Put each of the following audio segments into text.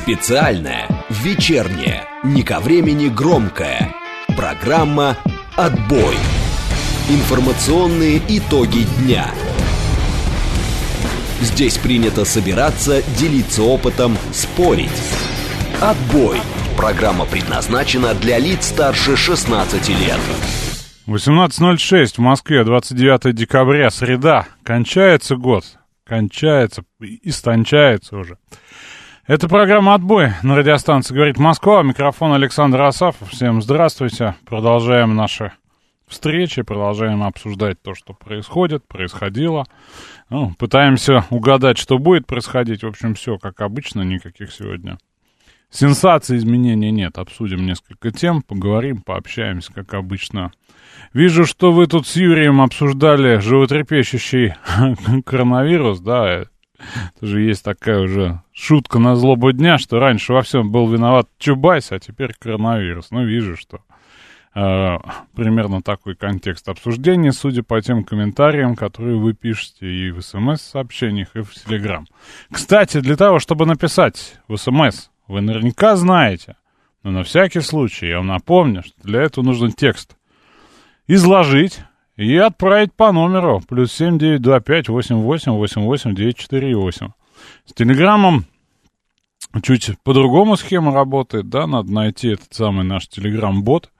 Специальная, вечерняя, не ко времени громкая программа «Отбой». Информационные итоги дня. Здесь принято собираться, делиться опытом, спорить. «Отбой». Программа предназначена для лиц старше 16 лет. 18:06 в Москве, 29 декабря, среда. Кончается год. Кончается, истончается уже. Это программа «Отбой» на радиостанции «Говорит Москва». Микрофон Александр Асафов. Всем здравствуйте. Продолжаем наши встречи, продолжаем обсуждать то, что происходит, происходило. Пытаемся угадать, что будет происходить. В общем, все как обычно, никаких сегодня сенсаций, изменений нет. Обсудим несколько тем, поговорим, пообщаемся, как обычно. Вижу, что вы тут с Юрием обсуждали животрепещущий коронавирус, да. Это же есть такая уже шутка на злобу дня, что раньше во всем был виноват Чубайс, а теперь коронавирус. Вижу, что примерно такой контекст обсуждения, судя по тем комментариям, которые вы пишете и в СМС-сообщениях, и в Телеграм. Кстати, для того, чтобы написать в СМС, вы наверняка знаете, но на всякий случай я вам напомню, что для этого нужен текст изложить и отправить по номеру +7 925 88 88 948. С Телеграмом чуть по-другому схема работает, да, надо найти этот самый наш Телеграм-бот.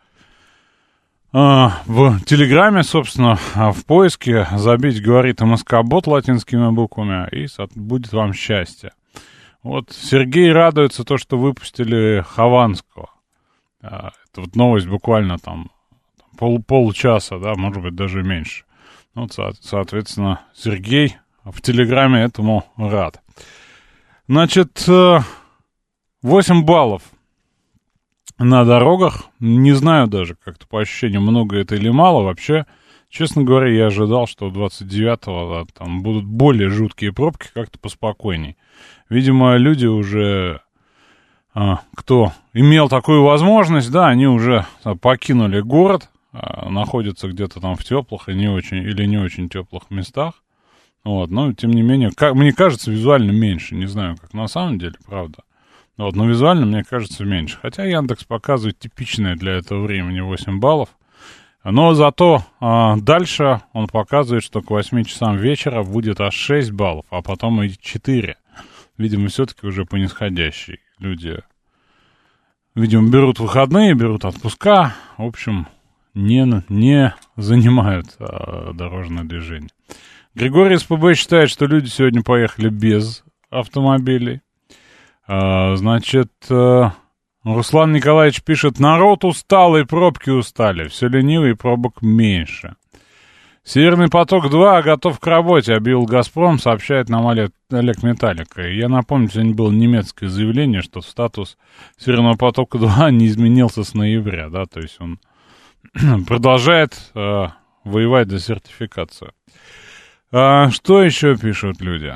В Телеграме, собственно, в поиске забить «Говорит МСК-бот» латинскими буквами, и будет вам счастье. Вот Сергей радуется то, что выпустили Хованского. Это вот новость буквально там полчаса, да, может быть, даже меньше. Соответственно, Сергей в Телеграме этому рад. Значит, 8 баллов на дорогах. Не знаю даже, как-то по ощущениям, много это или мало. Вообще, честно говоря, я ожидал, что 29-го там будут более жуткие пробки, как-то поспокойней. Видимо, люди уже, кто имел такую возможность, да, они уже покинули город, находятся где-то там в теплых и не очень теплых местах. Но, тем не менее, мне кажется, визуально меньше. Не знаю, как на самом деле, правда. Но визуально, мне кажется, меньше. Хотя Яндекс показывает типичное для этого времени 8 баллов. Но зато дальше он показывает, что к 8 часам вечера будет аж 6 баллов, а потом и 4. Видимо, все-таки уже по нисходящей. Люди, видимо, берут выходные, берут отпуска. В общем, не занимают дорожное движение. Григорий СПБ считает, что люди сегодня поехали без автомобилей. Значит, Руслан Николаевич пишет: народ устал и пробки устали. Все ленивый, пробок меньше. Северный поток-2 готов к работе, объявил «Газпром», сообщает нам Олег Металлика. И я напомню, сегодня было немецкое заявление, что статус Северного потока-2 не изменился с ноября, да, то есть он продолжает воевать за сертификацию. Что еще пишут люди?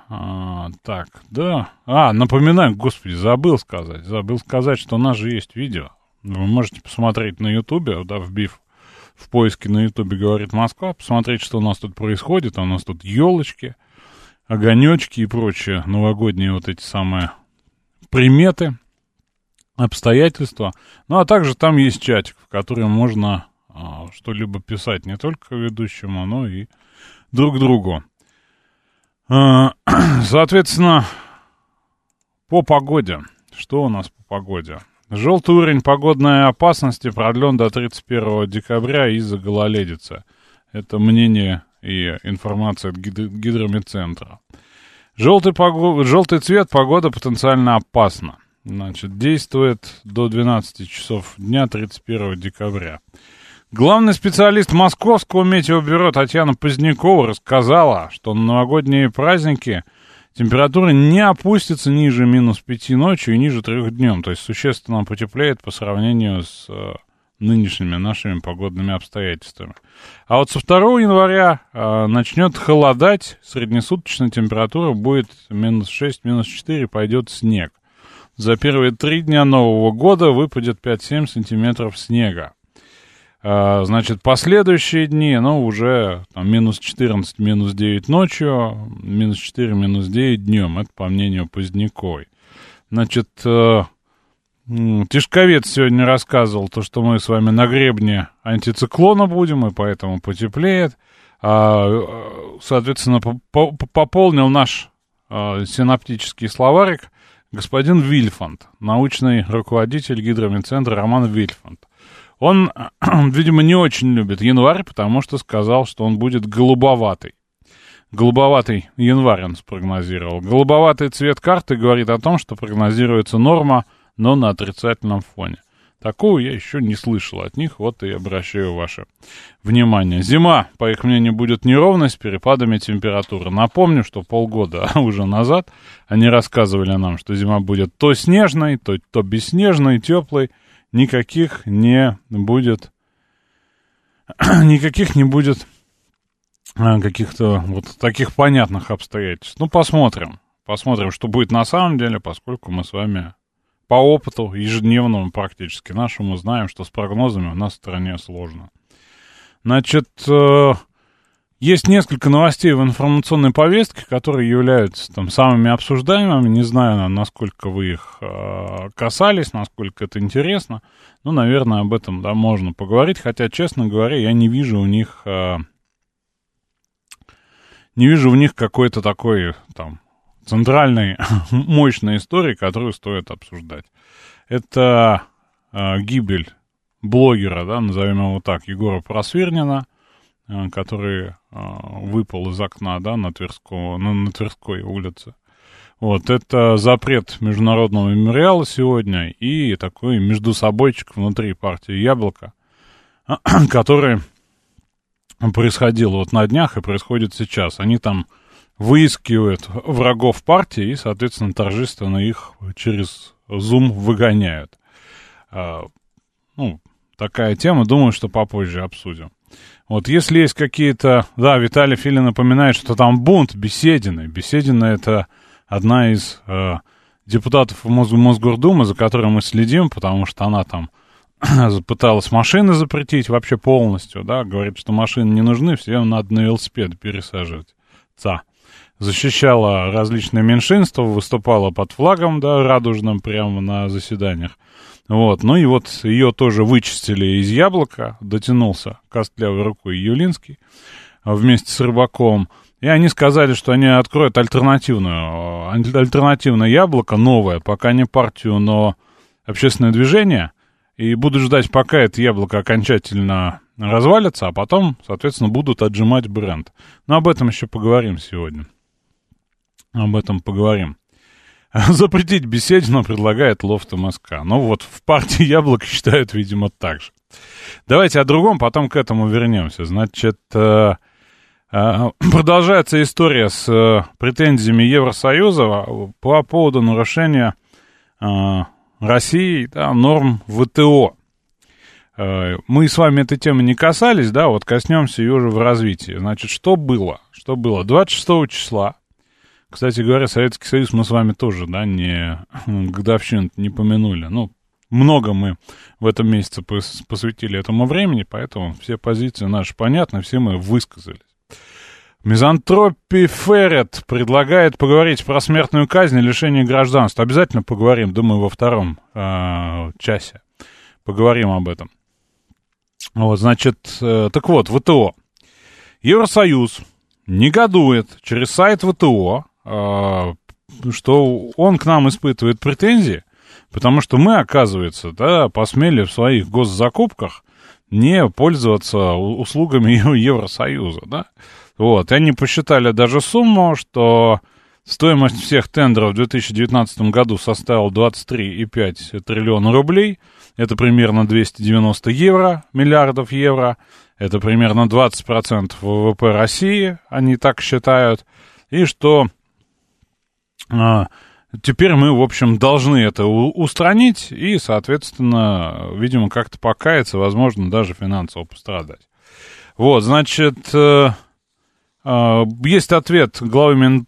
Напоминаю, господи, забыл сказать, что у нас же есть видео. Вы можете посмотреть на Ютубе, да, вбив в поиске на Ютубе «Говорит Москва», посмотреть, что у нас тут происходит. У нас тут елочки, огонечки и прочие новогодние вот эти самые приметы, обстоятельства. А также там есть чатик, в котором можно что-либо писать не только ведущему, но и друг другу. Соответственно, по погоде. Что у нас по погоде? Желтый уровень погодной опасности продлен до 31 декабря из-за гололедицы. Это мнение и информация от Гидрометцентра. Желтый цвет, погода потенциально опасна. Значит, действует до 12 часов дня 31 декабря. Главный специалист Московского метеобюро Татьяна Позднякова рассказала, что на новогодние праздники температура не опустится ниже -5 ночью и ниже 3 днем. То есть существенно потеплеет по сравнению с нынешними нашими погодными обстоятельствами. А вот со 2 января начнет холодать. Среднесуточная температура будет -6, -4, пойдет снег. За первые 3 дня Нового года выпадет 5-7 сантиметров снега. Значит, последующие дни, уже там, -14, -9 ночью, -4, -9 днем. Это по мнению Поздняковой. Значит, Тишковец сегодня рассказывал, то, что мы с вами на гребне антициклона будем, и поэтому потеплеет. Соответственно, пополнил наш синоптический словарик господин Вильфанд, научный руководитель гидромедцентра Роман Вильфанд. Он, видимо, не очень любит январь, потому что сказал, что он будет голубоватый. Голубоватый январь он спрогнозировал. Голубоватый цвет карты говорит о том, что прогнозируется норма, но на отрицательном фоне. Такого я еще не слышал от них, вот и обращаю ваше внимание. Зима, по их мнению, будет неровной с перепадами температуры. Напомню, что полгода уже назад они рассказывали нам, что зима будет то снежной, то бесснежной, теплой. Никаких не будет каких-то вот таких понятных обстоятельств. Ну, посмотрим. Посмотрим, что будет на самом деле, поскольку мы с вами по опыту ежедневному практически нашему знаем, что с прогнозами у нас в стране сложно. Значит, есть несколько новостей в информационной повестке, которые являются там самыми обсуждаемыми. Не знаю, насколько вы их касались, насколько это интересно. Ну, наверное, об этом, да, можно поговорить. Хотя, честно говоря, я не вижу у них какой-то такой там центральной мощной истории, которую стоит обсуждать. Это гибель блогера, да, назовем его так, Егора Просвирнина, который выпал из окна, да, на Тверской улице. Вот, это запрет Международного мемориала сегодня и такой междусобойчик внутри партии «Яблоко», который происходил вот на днях и происходит сейчас. Они там выискивают врагов партии и, соответственно, торжественно их через Zoom выгоняют. Ну, такая тема, думаю, что попозже обсудим. Вот, если есть какие-то... Да, Виталий Филин напоминает, что там бунт Бесединой. Беседина — это одна из депутатов Мосгордумы, за которой мы следим, потому что она там пыталась машины запретить вообще полностью, да, говорит, что машины не нужны, всем надо на велосипед пересаживать. Защищала различные меньшинства, выступала под флагом, да, радужным прямо на заседаниях. Вот, ну и вот ее тоже вычистили из «Яблока», дотянулся костлявой рукой Юлинский вместе с Рыбаковым, и они сказали, что они откроют альтернативное «Яблоко», новое, пока не партию, но общественное движение, и будут ждать, пока это «Яблоко» окончательно развалится, а потом, соответственно, будут отжимать бренд. Но об этом еще поговорим сегодня. Об этом поговорим. Запретить Беседину предлагает Лофт МСК. Ну вот, в партии «Яблоко» считают, видимо, так же. Давайте о другом, потом к этому вернемся. Значит, продолжается история с претензиями Евросоюза по поводу нарушения России, да, норм ВТО. Мы с вами этой темы не касались, да, вот коснемся ее уже в развитии. Значит, что было? 26 числа, кстати говоря, Советский Союз мы с вами тоже, да, годовщину не помянули. Ну, много мы в этом месяце посвятили этому времени, поэтому все позиции наши понятны, все мы высказались. Мизантропий Феррет предлагает поговорить про смертную казнь и лишение гражданства. Обязательно поговорим, думаю, во втором часе. Поговорим об этом. Вот, значит, так вот, ВТО. Евросоюз негодует через сайт ВТО, что он к нам испытывает претензии, потому что мы, оказывается, да, посмели в своих госзакупках не пользоваться услугами Евросоюза, да. Вот, и они посчитали даже сумму, что стоимость всех тендеров в 2019 году составила 23,5 триллиона рублей. Это примерно 290 миллиардов евро. Это примерно 20% ВВП России, они так считают. И что теперь мы, в общем, должны это устранить и, соответственно, видимо, как-то покаяться, возможно, даже финансово пострадать. Вот, значит, есть ответ главы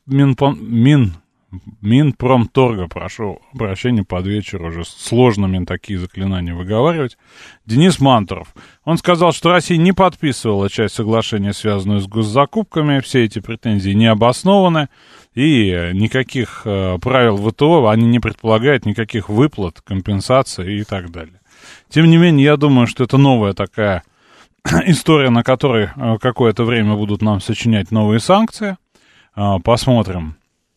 Минпромторга, прошу прощения, под вечер уже сложно мне такие заклинания выговаривать, Денис Мантуров. Он сказал, что Россия не подписывала часть соглашения, связанную с госзакупками, все эти претензии не обоснованы, И никаких правил ВТО, они не предполагают никаких выплат, компенсаций и так далее. Тем не менее, я думаю, что это новая такая история, на которой какое-то время будут нам сочинять новые санкции. Посмотрим,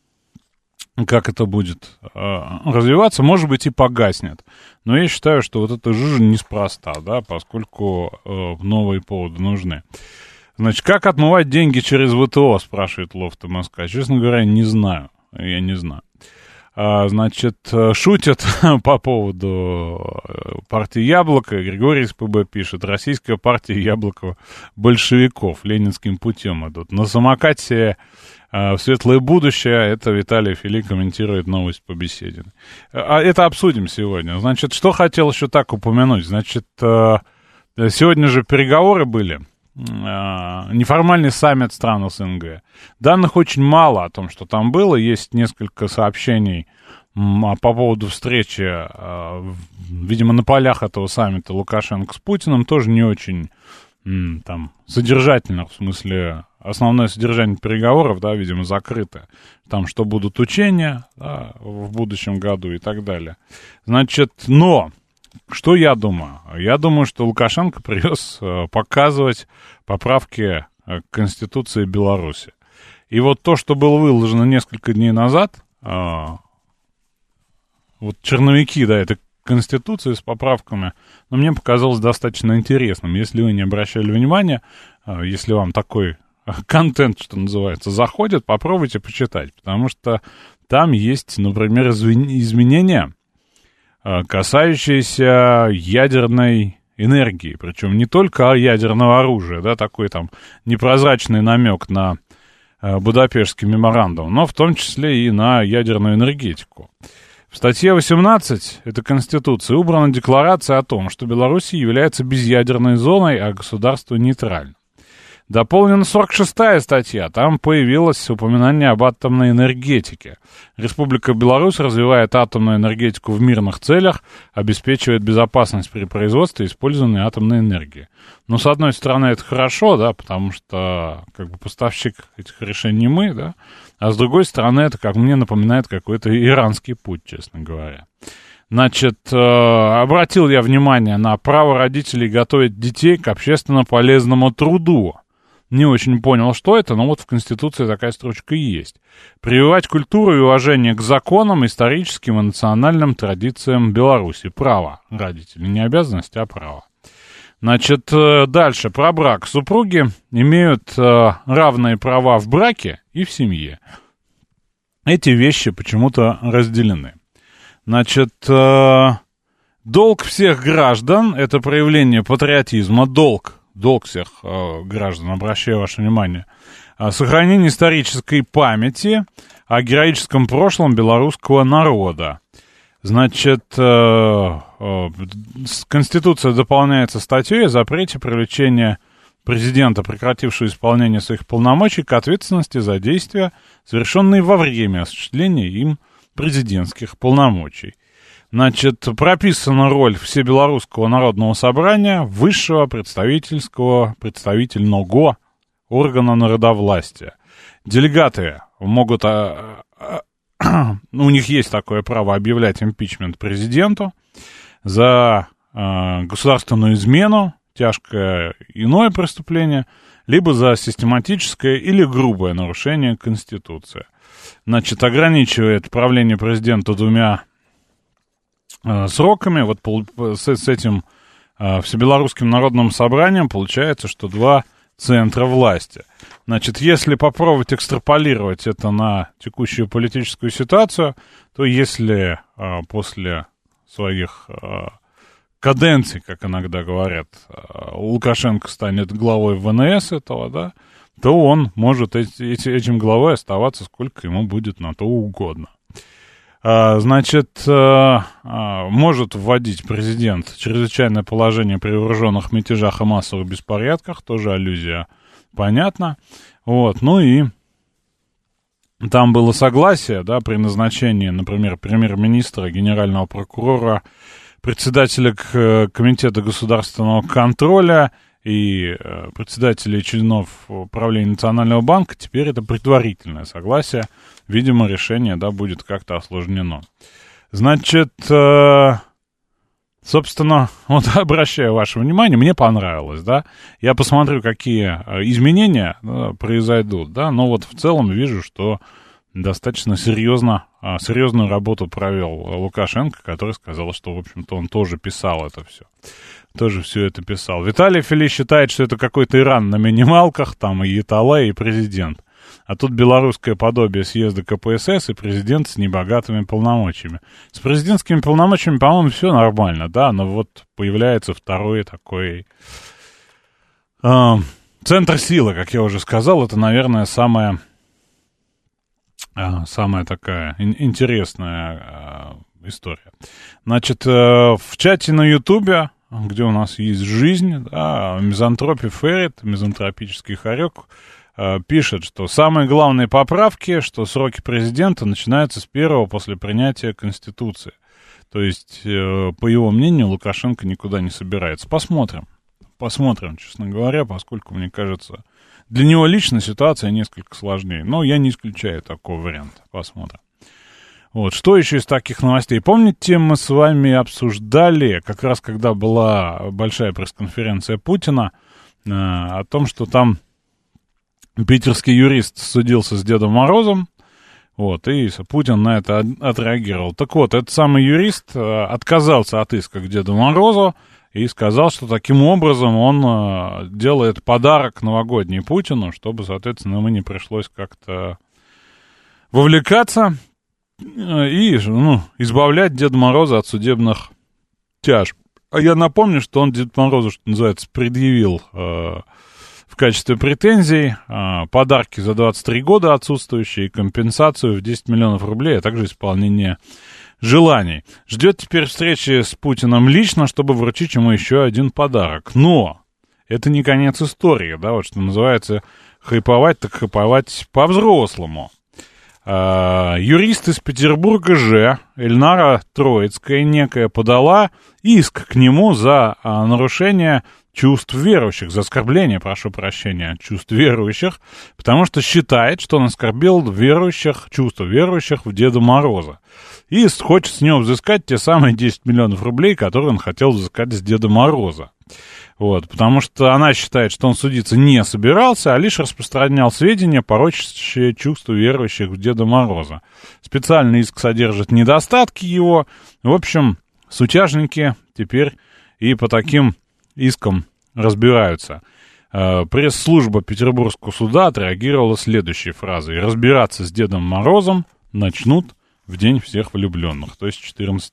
как это будет развиваться. Может быть, и погаснет. Но я считаю, что вот эта жижа неспроста, да, поскольку новые поводы нужны. Значит, как отмывать деньги через ВТО, спрашивает Лофт МСК. Честно говоря, не знаю. Я не знаю. Значит, шутят по поводу партии Яблоко. Григорий из ПБ пишет: российская партия Яблоко большевиков ленинским путем идут. На самокате в светлое будущее. Это Виталий Фили комментирует новость по беседе. Это обсудим сегодня. Значит, что хотел еще так упомянуть. Значит, сегодня же переговоры были. Неформальный саммит стран СНГ. Данных очень мало о том, что там было. Есть несколько сообщений по поводу встречи, видимо, на полях этого саммита Лукашенко с Путиным. Тоже не очень там содержательно, в смысле, основное содержание переговоров, да, видимо, закрыто. Там, что будут учения, да, в будущем году и так далее. Значит, но... Что я думаю? Я думаю, что Лукашенко привез показывать поправки к Конституции Беларуси. И вот то, что было выложено несколько дней назад, вот черновики, да, этой Конституции с поправками, но мне показалось достаточно интересным. Если вы не обращали внимания, если вам такой контент, что называется, заходит, попробуйте почитать, потому что там есть, например, изменения, касающиеся ядерной энергии, причем не только ядерного оружия, да, такой там непрозрачный намек на Будапештский меморандум, но в том числе и на ядерную энергетику. В статье 18 этой Конституции убрана декларация о том, что Белоруссия является безъядерной зоной, а государство нейтрально. Дополнена 46-я статья, там появилось упоминание об атомной энергетике. Республика Беларусь развивает атомную энергетику в мирных целях, обеспечивает безопасность при производстве и использовании атомной энергии. Но, с одной стороны, это хорошо, да, потому что, как бы, поставщик этих решений мы, да, а с другой стороны, это, как мне напоминает, какой-то иранский путь, честно говоря. Значит, обратил я внимание на право родителей готовить детей к общественно полезному труду. Не очень понял, что это, но вот в Конституции такая строчка и есть. Прививать культуру и уважение к законам, историческим и национальным традициям Беларуси. Право родителей, не обязанность, а право. Значит, дальше про брак. Супруги имеют равные права в браке и в семье. Эти вещи почему-то разделены. Значит, долг всех граждан — это проявление патриотизма, долг всех граждан, обращаю ваше внимание, сохранение исторической памяти о героическом прошлом белорусского народа. Значит, Конституция дополняется статьей о запрете привлечения президента, прекратившего исполнение своих полномочий, к ответственности за действия, совершенные во время осуществления им президентских полномочий. Значит, прописана роль Всебелорусского народного собрания, высшего представительного органа народовластия. Делегаты могут, у них есть такое право объявлять импичмент президенту за государственную измену, тяжкое иное преступление, либо за систематическое или грубое нарушение Конституции. Значит, ограничивает правление президента 2 сроками. Вот с этим Всебелорусским народным собранием получается, что 2 центра власти. Значит, если попробовать экстраполировать это на текущую политическую ситуацию, то если после своих каденций, как иногда говорят, Лукашенко станет главой ВНС этого, да, то он может этим главой оставаться сколько ему будет на то угодно. Значит, может вводить президент чрезвычайное положение при вооруженных мятежах и массовых беспорядках, тоже аллюзия понятна. Вот, ну и там было согласие, да, при назначении, например, премьер-министра, генерального прокурора, председателя комитета государственного контроля и председателей и членов управления Национального банка. Теперь это предварительное согласие видимо, решение, да, будет как-то осложнено. Значит, собственно, вот обращаю ваше внимание, мне понравилось, да, я посмотрю, какие изменения произойдут, да, но вот в целом вижу, что достаточно серьезную работу провел Лукашенко, который сказал, что, в общем-то, он тоже писал это все. Тоже все это писал. Виталий Фили считает, что это какой-то Иран на минималках, там и Ятала, и президент. А тут белорусское подобие съезда КПСС и президент с небогатыми полномочиями. С президентскими полномочиями, по-моему, все нормально, да, но вот появляется второй такой центр силы, как я уже сказал, это, наверное, самая такая интересная история. Значит, в чате на Ютубе, где у нас есть жизнь, да, Мизантропий Феррит, мизантропический хорек, пишет, что самые главные поправки, что сроки президента начинаются с первого после принятия Конституции. То есть, по его мнению, Лукашенко никуда не собирается. Посмотрим, честно говоря, поскольку, мне кажется, для него лично ситуация несколько сложнее. Но я не исключаю такого варианта. Посмотрим. Вот, что еще из таких новостей? Помните, мы с вами обсуждали, как раз когда была большая пресс-конференция Путина, о том, что там питерский юрист судился с Дедом Морозом, вот, и Путин на это отреагировал. Так вот, этот самый юрист отказался от иска к Деду Морозу и сказал, что таким образом он делает подарок новогодний Путину, чтобы, соответственно, ему не пришлось как-то вовлекаться и избавлять Деда Мороза от судебных тяжб. А я напомню, что он Деду Морозу, что называется, предъявил в качестве претензий подарки за 23 года отсутствующие, компенсацию в 10 миллионов рублей, а также исполнение желаний. Ждет теперь встречи с Путиным лично, чтобы вручить ему еще один подарок. Но это не конец истории, да, вот что называется, хайповать, так хайповать по-взрослому. Юрист из Петербурга Эльнара Троицкая некая подала иск к нему за нарушение чувств верующих, за оскорбление, прошу прощения, чувств верующих, потому что считает, что он оскорбил чувства верующих в Деда Мороза. И хочет с него взыскать те самые 10 миллионов рублей, которые он хотел взыскать с Деда Мороза. Вот, потому что она считает, что он судиться не собирался, а лишь распространял сведения, порочащие чувства верующих в Деда Мороза. Специальный иск содержит недостатки его. В общем, сутяжники теперь и по таким искам разбираются. Пресс-служба Петербургского суда отреагировала следующей фразой: разбираться с Дедом Морозом начнут в день всех влюбленных, то есть 14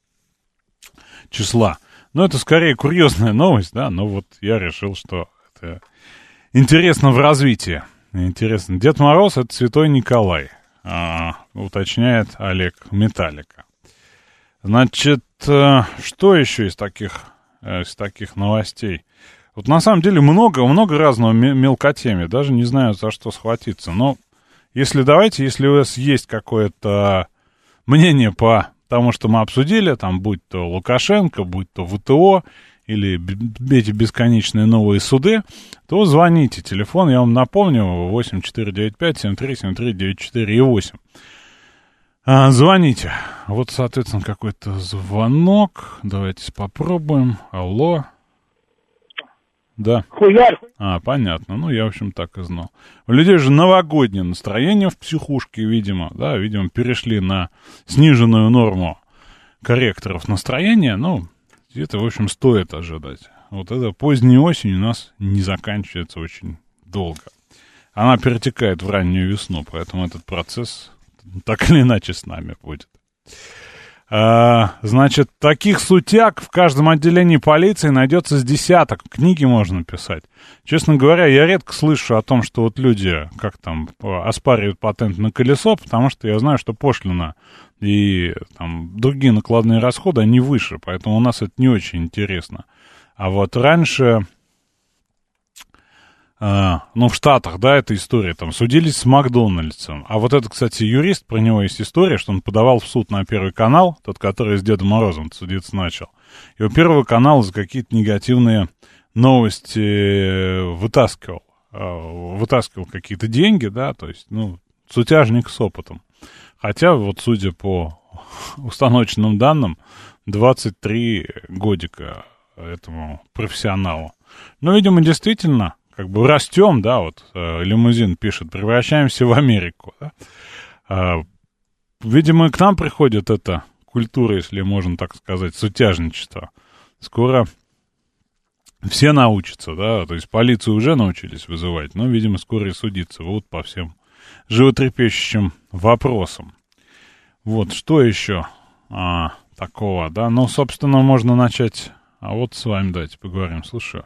числа. Ну, это скорее курьезная новость, да, но вот я решил, что это интересно в развитии. Интересно. Дед Мороз — это Святой Николай, уточняет Олег Металлика. Значит, что еще из таких новостей? Вот на самом деле много разного мелкотеми, даже не знаю, за что схватиться. Но если у вас есть какое-то мнение по тому, что мы обсудили, там, будь то Лукашенко, будь то ВТО, или эти бесконечные новые суды, то звоните. Телефон, я вам напомню, 8495-7373-94 и 8. Звоните. Вот, соответственно, какой-то звонок. Давайте попробуем. Алло. Да. Хуяр. Понятно. Ну, я, в общем, так и знал. У людей же новогоднее настроение в психушке, видимо, да, перешли на сниженную норму корректоров настроения. Ну, это, в общем, стоит ожидать. Вот эта поздняя осень у нас не заканчивается очень долго. Она перетекает в раннюю весну, поэтому этот процесс так или иначе с нами будет. Значит, таких сутяг в каждом отделении полиции найдется с десяток. Книги можно писать. Честно говоря, я редко слышу о том, что вот люди, оспаривают патент на колесо, потому что я знаю, что пошлина и там другие накладные расходы, они выше, поэтому у нас это не очень интересно. А вот раньше, в Штатах, да, эта история, там, судились с Макдональдсом. А вот это, кстати, юрист, про него есть история, что он подавал в суд на Первый канал, тот, который с Дедом Морозом судиться начал. И у Первого канала за какие-то негативные новости вытаскивал какие-то деньги, да, то есть, сутяжник с опытом. Хотя, вот судя по установочным данным, 23 годика этому профессионалу. Но, видимо, действительно, как бы растем, да, вот Лимузин пишет, превращаемся в Америку, да. Видимо, к нам приходит эта культура, если можно так сказать, сутяжничество. Скоро все научатся, да, то есть полицию уже научились вызывать, но, видимо, скоро и судиться будут по всем животрепещущим вопросам. Вот, что еще такого, да, ну, собственно, можно начать, а вот с вами давайте поговорим, слушаю.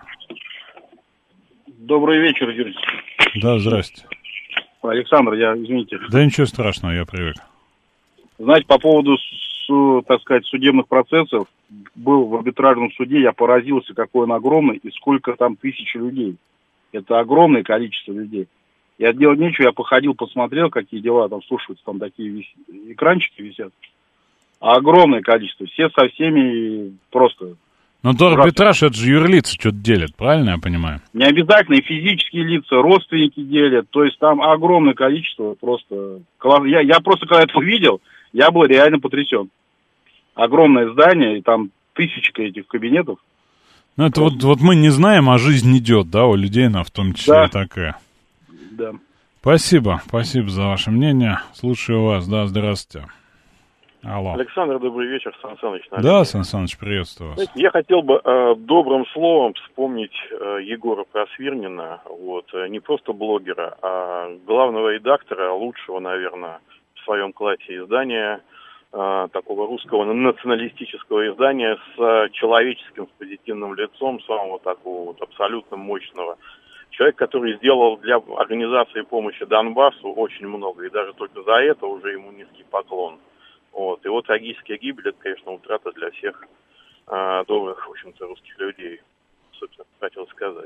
Добрый вечер, Юрий. Да, здрасте. Александр, извините. Да ничего страшного, я привык. Знаете, по поводу, так сказать, судебных процессов, был в арбитражном суде, я поразился, какой он огромный и сколько там тысяч людей. Это огромное количество людей. Я делать нечего, я походил, посмотрел, какие дела там слушаются, там такие экранчики висят. А огромное количество, все со всеми просто... Но то арбитраж, это же юрлица что-то делят, правильно я понимаю? Не обязательно, и физические лица, родственники делят, то есть там огромное количество просто... Я просто, когда это увидел, я был реально потрясен. Огромное здание, и там тысячка этих кабинетов. Ну, это вот мы не знаем, а жизнь идет, да, у людей она в том числе такая. Да. Спасибо за ваше мнение. Слушаю вас, да, здравствуйте. Алло. Александр, добрый вечер, Сан Саныч. Да, Сан Саныч, приветствую вас. Знаете, я хотел бы добрым словом вспомнить Егора Просвирнина, вот, не просто блогера, а главного редактора, лучшего, наверное, в своем классе издания, такого русского националистического издания с человеческим, с позитивным лицом, самого такого вот абсолютно мощного. Человек, который сделал для организации помощи Донбассу очень много, и даже только за это уже ему низкий поклон. Вот. Его трагическая гибель, это, конечно, утрата для всех добрых, в общем-то, русских людей, собственно, хотел сказать.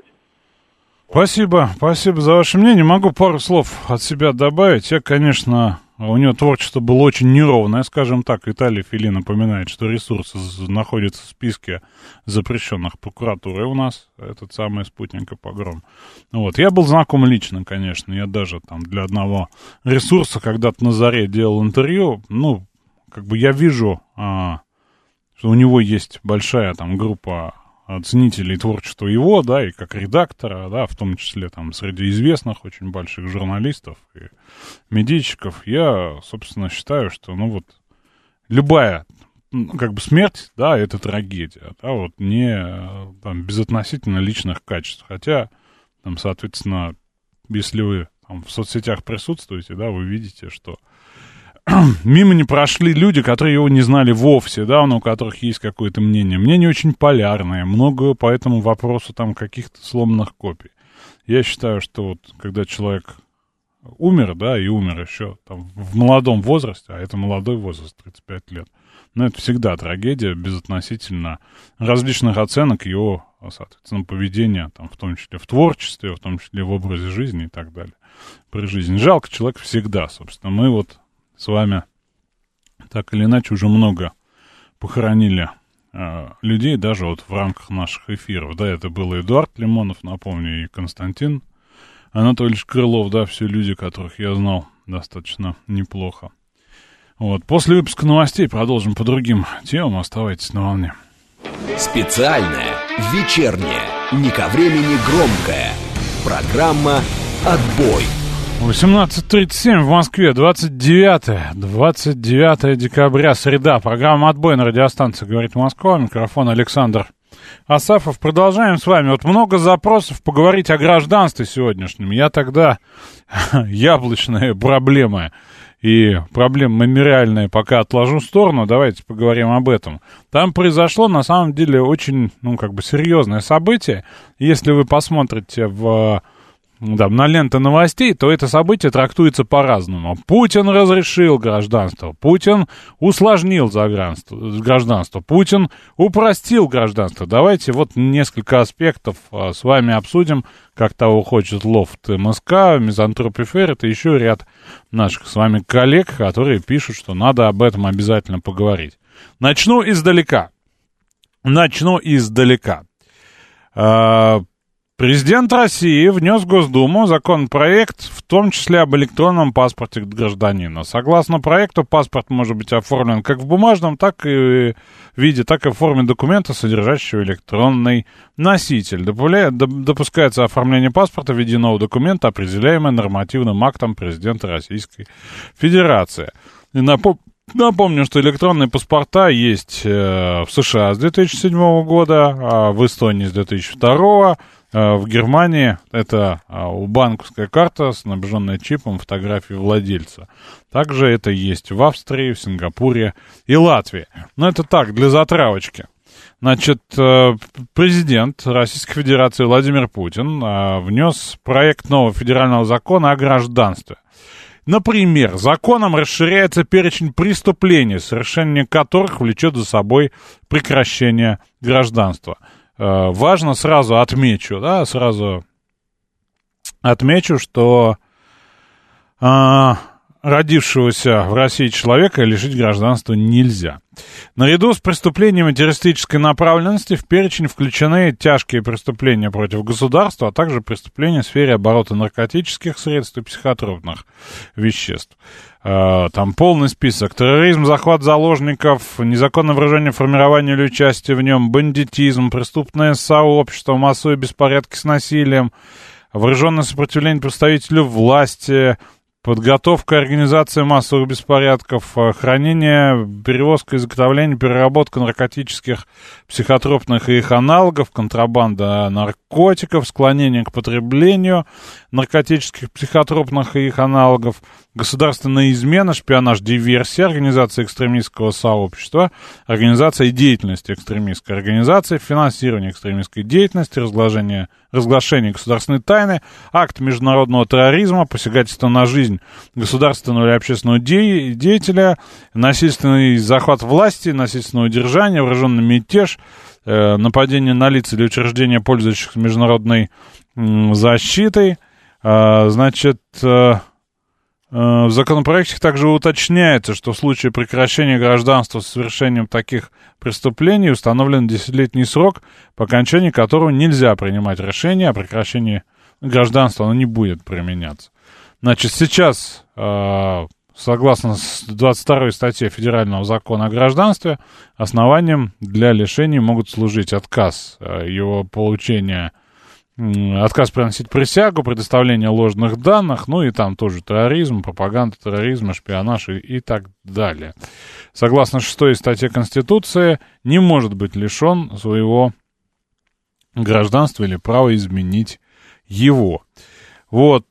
Спасибо за ваше мнение. Могу пару слов от себя добавить. Я, конечно, у него творчество было очень неровное, скажем так. Виталий Фили напоминает, что ресурсы находятся в списке запрещенных прокуратурой у нас. Этот самый «Спутник» и «Погром». Вот. Я был знаком лично, конечно. Я даже там для одного ресурса когда-то на заре делал интервью. Ну, как бы я вижу, что у него есть большая там группа ценителей творчества его, да, и как редактора, да, в том числе там среди известных очень больших журналистов и медийщиков. Я, собственно, считаю, что, ну вот, любая, как бы смерть, да, это трагедия, да, вот не там безотносительно личных качеств. Хотя, там, соответственно, если вы там в соцсетях присутствуете, да, вы видите, что мимо не прошли люди, которые его не знали вовсе, да, но у которых есть какое-то мнение. Мнение очень полярное, много по этому вопросу там каких-то сломанных копий. Я считаю, что вот когда человек умер, да, и умер еще там в молодом возрасте, а это молодой возраст, 35 лет, но это всегда трагедия безотносительно различных оценок его, соответственно, поведения, там, в том числе в творчестве, в том числе в образе жизни и так далее. При жизни. Жалко человека всегда, собственно. Мы вот с вами так или иначе уже много похоронили людей, даже вот в рамках наших эфиров. Да, это был Эдуард Лимонов, напомню, и Константин Анатольевич Крылов, да, все люди, которых я знал достаточно неплохо. Вот. После выпуска новостей продолжим по другим темам. Оставайтесь на волне. Специальная, вечерняя, не ко времени громкая. Программа «Отбой». 18:37 в Москве, 29 декабря, среда. Программа «Отбой» на радиостанции «Говорит Москва». Микрофон Александр Асафов. Продолжаем с вами. Вот много запросов поговорить о гражданстве сегодняшнем. Я тогда яблочные проблемы и проблемы мемориальные пока отложу в сторону. Давайте поговорим об этом. Там произошло, на самом деле, очень, серьезное событие. Если вы посмотрите на ленты новостей, то это событие трактуется по-разному. Путин разрешил гражданство, Путин усложнил гражданство, Путин упростил гражданство. Давайте вот несколько аспектов с вами обсудим, как того хочет Лофт МСК, Мизантроп Феррет и еще ряд наших с вами коллег, которые пишут, что надо об этом обязательно поговорить. Начну издалека. Президент России внес в Госдуму законопроект, в том числе об электронном паспорте гражданина. Согласно проекту, паспорт может быть оформлен как в бумажном, так и в виде, так и в форме документа, содержащего электронный носитель. Допускается оформление паспорта в виде нового документа, определяемого нормативным актом президента Российской Федерации. И напомню, что электронные паспорта есть в США с 2007 года, а в Эстонии с 2002. В Германии это банковская карта, снабженная чипом фотографии владельца. Также это есть в Австрии, в Сингапуре и Латвии. Но это так, для затравочки. Значит, президент Российской Федерации Владимир Путин внес проект нового федерального закона о гражданстве. Например, законом расширяется перечень преступлений, совершение которых влечет за собой прекращение гражданства. Важно, сразу отмечу, что родившегося в России человека лишить гражданства нельзя. Наряду с преступлениями террористической направленности в перечень включены тяжкие преступления против государства, а также преступления в сфере оборота наркотических средств и психотропных веществ. Там полный список: терроризм, захват заложников, незаконное выражение, формирование или участие в нем, бандитизм, преступное сообщество, массовые беспорядки с насилием, вооруженное сопротивление представителю власти, подготовка и организация массовых беспорядков, хранение, перевозка, изготовление, переработка наркотических, психотропных и их аналогов, контрабанда наркотиков, склонение к потреблению наркотических, психотропных и их аналогов, государственная измена, шпионаж, диверсия, организация экстремистского сообщества, организация деятельности экстремистской организации, финансирование экстремистской деятельности, разглашение государственной тайны, акт международного терроризма, посягательство на жизнь государственного или общественного деятеля, насильственный захват власти, насильственное удержание, вооруженный мятеж, нападение на лиц или учреждения, пользующихся международной защитой. Значит, в законопроекте также уточняется, что в случае прекращения гражданства с совершением таких преступлений установлен 10-летний срок, по окончании которого нельзя принимать решение о прекращении гражданства, оно не будет применяться. Значит, сейчас, согласно 22 статье Федерального закона о гражданстве, основанием для лишения могут служить отказ его получения, отказ приносить присягу, предоставление ложных данных, ну и там тоже терроризм, пропаганда терроризма, шпионаж и так далее. Согласно 6 статье Конституции, не может быть лишен своего гражданства или права изменить его. Вот,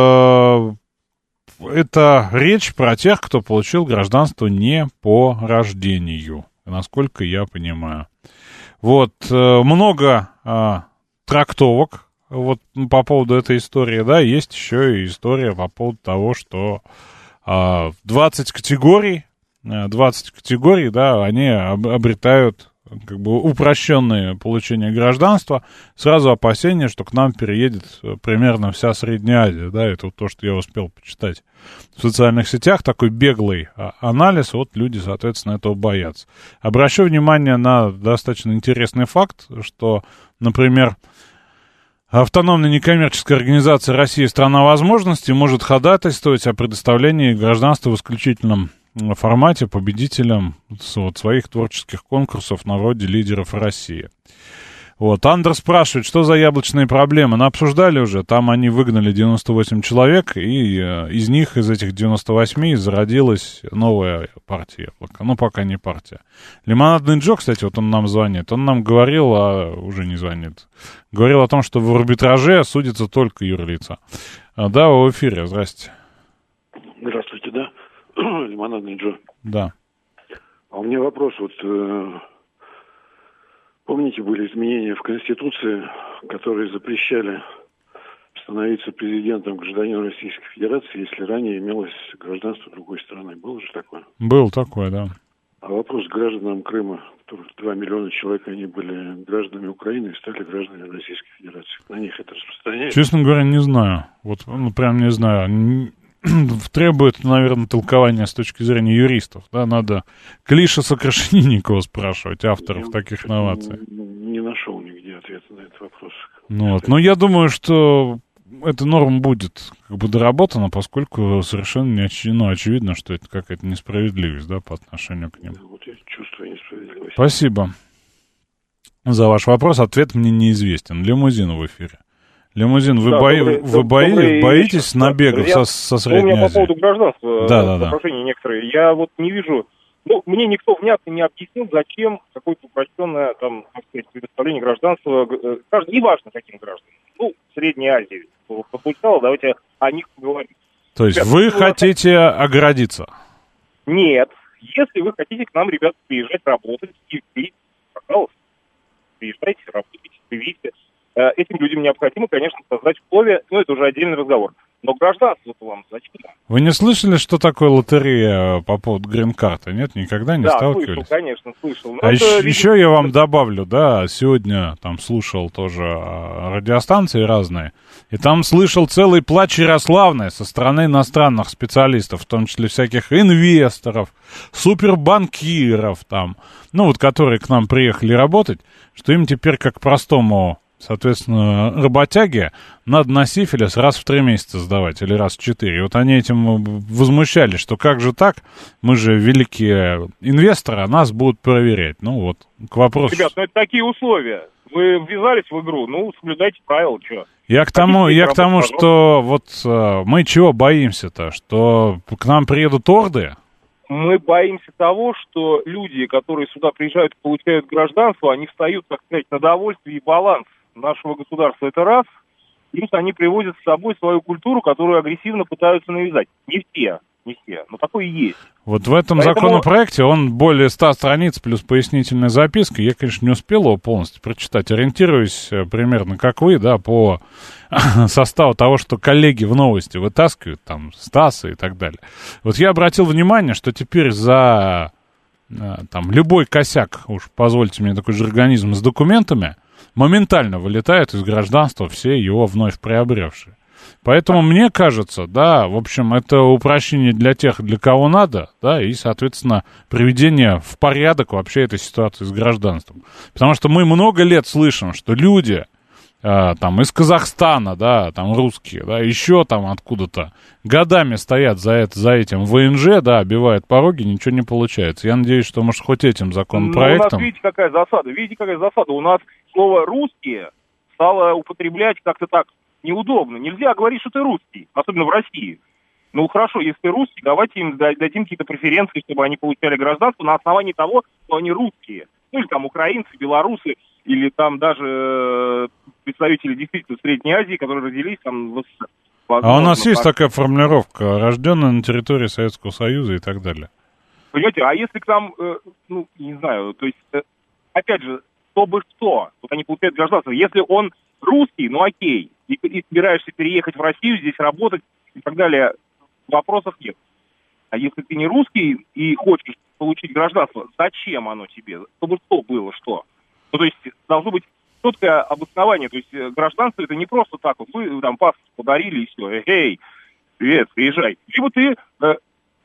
это речь про тех, кто получил гражданство не по рождению, насколько я понимаю. Вот, много трактовок вот по поводу этой истории, да, есть еще и история по поводу того, что 20 категорий, да, они обретают как бы упрощенное получение гражданства, сразу опасение, что к нам переедет примерно вся Средняя Азия, да, это вот то, что я успел почитать в социальных сетях, такой беглый анализ, вот люди, соответственно, этого боятся. Обращу внимание на достаточно интересный факт, что, например, автономная некоммерческая организация «Россия. Страна возможностей» может ходатайствовать о предоставлении гражданства в исключительном формате победителям своих творческих конкурсов на вроде «Лидеров России». Вот, Андер спрашивает, что за яблочные проблемы. Ну, обсуждали уже, там они выгнали 98 человек, и из них, из этих 98, зародилась новая партия яблоко. Ну, пока не партия. Лимонадный Джо, кстати, вот он нам звонит, он нам говорил, уже не звонит, говорил о том, что в арбитраже судятся только юрлица. Да, вы в эфире, здрасте. Здравствуйте, да. Лимонадный Джо. Да. А у меня вопрос, вот помните, были изменения в Конституции, которые запрещали становиться президентом гражданина Российской Федерации, если ранее имелось гражданство другой страны. Было же такое? Был такое, да. А вопрос к гражданам Крыма, которых 2 миллиона человек, они были гражданами Украины и стали гражданами Российской Федерации. На них это распространяется? Честно говоря, не знаю. Вот, прям не знаю. Требует, наверное, толкования с точки зрения юристов. Да, надо Клиша Сокрашенинникова спрашивать, авторов таких новаций. Не нашел нигде. мне ответа на этот вопрос. Ну, я думаю, что эта норма будет как бы доработана, поскольку совершенно очевидно, что это какая-то несправедливость, да, по отношению к ним. Вот я чувствую несправедливость. Спасибо за ваш вопрос. Ответ мне неизвестен. Лимузин в эфире. Лимузин, вы боитесь набегов со Средней Азии? У меня по поводу гражданства, да. вопросения некоторые. Я вот не вижу, мне никто внятно не объяснил, зачем какое-то упрощенное, там, так сказать, предоставление гражданства, неважно каким гражданам, Средней Азии. Получало, давайте о них поговорим. То есть вы хотите оградиться? Нет. Если вы хотите к нам, ребята, приезжать работать, пожалуйста, приезжайте, работайте, живите. Этим людям необходимо, конечно, создать условия, это уже отдельный разговор. Но гражданство-то вам зачем? Вы не слышали, что такое лотерея по поводу грин-карты? Нет, никогда не сталкивались? Да, слышал, конечно, слышал. А еще я вам добавлю, сегодня там слушал тоже радиостанции разные, и там слышал целый плач Ярославны со стороны иностранных специалистов, в том числе всяких инвесторов, супербанкиров там, которые к нам приехали работать, что им теперь как простому, соответственно, работяге надо на сифилис раз в 3 месяца сдавать или раз в 4. И вот они этим возмущались, что как же так, мы же великие инвесторы, а нас будут проверять. К вопросу. Ребят, это такие условия. Вы ввязались в игру, соблюдайте правила, что. Я к тому, что мы чего боимся-то? Что к нам приедут орды? Мы боимся того, что люди, которые сюда приезжают и получают гражданство, они встают, так сказать, на довольствие и баланс нашего государства, это раз. Плюс они привозят с собой свою культуру, которую агрессивно пытаются навязать. Не все, но такое и есть. Вот в этом законопроекте, он более 100 страниц плюс пояснительная записка. Я, конечно, не успел его полностью прочитать. Ориентируюсь примерно как вы, по составу того, что коллеги в новости вытаскивают, там, Стаса и так далее. Вот я обратил внимание, что теперь за любой косяк, уж позвольте мне такой жаргонизм, с документами, моментально вылетают из гражданства все его вновь приобревшие. Поэтому мне кажется, в общем, это упрощение для тех, для кого надо, и, соответственно, приведение в порядок вообще этой ситуации с гражданством. Потому что мы много лет слышим, что люди из Казахстана, русские, еще откуда-то, годами стоят за этим ВНЖ, обивают пороги, ничего не получается. Я надеюсь, что, может, хоть этим законопроектом... У нас, видите, какая засада. У нас слово «русские» стало употреблять как-то так неудобно. Нельзя говорить, что ты русский, особенно в России. Хорошо, если ты русский, давайте им дадим какие-то преференции, чтобы они получали гражданство на основании того, что они русские. Или там украинцы, белорусы, или там даже представители действительно Средней Азии, которые родились там в СССР. А у нас есть такая формулировка, рожденная на территории Советского Союза и так далее. Понимаете, а если к нам, не знаю, то есть, опять же, что, они получают гражданство. Если он русский, окей, и собираешься переехать в Россию, здесь работать и так далее, вопросов нет. А если ты не русский и хочешь получить гражданство, зачем оно тебе? Чтобы что было, что? То есть должно быть четкое обоснование. То есть гражданство это не просто так, вы там паспорт подарили и все. Эй, привет, приезжай. Либо ты, как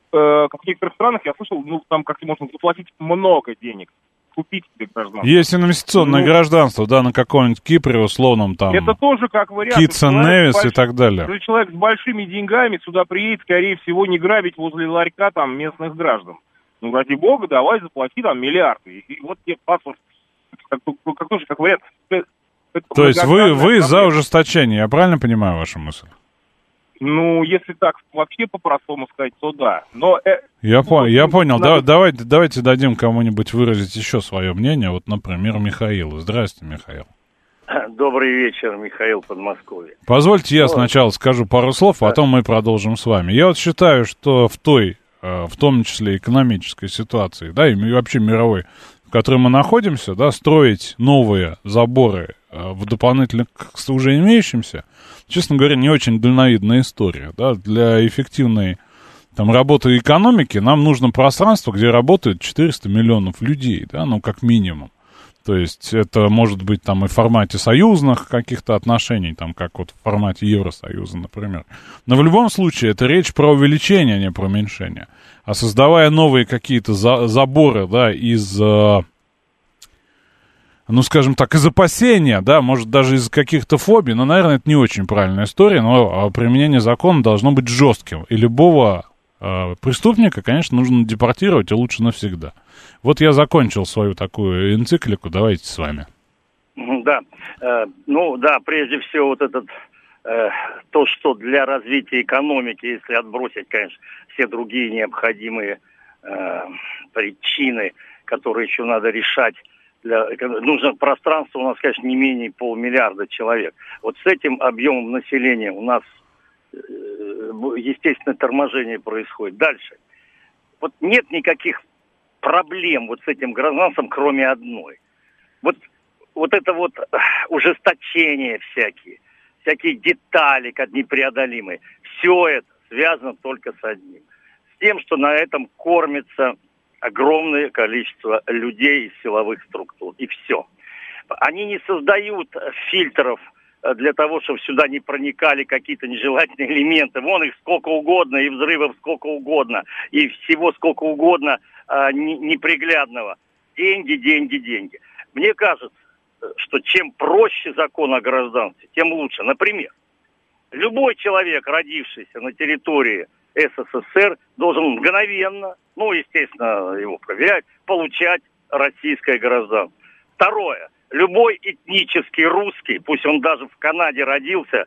в некоторых странах, я слышал, там как-то можно заплатить много денег, купить себе гражданство. Есть инвестиционное гражданство, на каком-нибудь Кипре условном там. Это тоже как вариант. Китс энд Невис и так далее. Если человек с большими деньгами сюда приедет, скорее всего, не грабить возле ларька там местных граждан. Ради бога, давай заплати там миллиарды. И вот тебе паспорт, как вариант. То есть вы за ужесточение, я правильно понимаю вашу мысль? Если так вообще по-простому сказать, то да. Но, я понял. Давайте дадим кому-нибудь выразить еще свое мнение. Вот, например, Михаилу. Здравствуйте, Михаил. Добрый вечер, Михаил, Подмосковье. Позвольте я сначала скажу пару слов, потом мы продолжим с вами. Я считаю, что в том числе экономической ситуации, и вообще мировой, в которой мы находимся, строить новые заборы в дополнительно к уже имеющимся, честно говоря, не очень дальновидная история. Для эффективной работы экономики нам нужно пространство, где работает 400 миллионов людей, как минимум. То есть это может быть и в формате союзных каких-то отношений, как вот в формате Евросоюза, например. Но в любом случае это речь про увеличение, а не про уменьшение. А создавая новые какие-то заборы, из ну, скажем так, из опасения, да, может, даже из каких-то фобий, но, наверное, это не очень правильная история, но применение закона должно быть жестким, и любого преступника, конечно, нужно депортировать, и лучше навсегда. Вот я закончил свою такую энциклику, давайте с вами. Да, ну да, прежде всего вот этот, то, что для развития экономики, если отбросить, конечно, все другие необходимые причины, которые еще надо решать, нужно пространство у нас, конечно, не менее 500 000 человек. Вот с этим объемом населения у нас, естественно, торможение происходит. Дальше. Вот нет никаких проблем вот с этим гражданством, кроме одной. Вот это вот ужесточение всякие детали как непреодолимые. Все это связано только с одним. С тем, что на этом кормится огромное количество людей из силовых структур. И все. Они не создают фильтров для того, чтобы сюда не проникали какие-то нежелательные элементы. Вон их сколько угодно, и взрывов сколько угодно, и всего сколько угодно неприглядного. Деньги, деньги, деньги. Мне кажется, что чем проще закон о гражданстве, тем лучше. Например, любой человек, родившийся на территории СССР, должен мгновенно, ну, естественно, его проверять, получать российское гражданство. Второе. Любой этнический русский, пусть он даже в Канаде родился,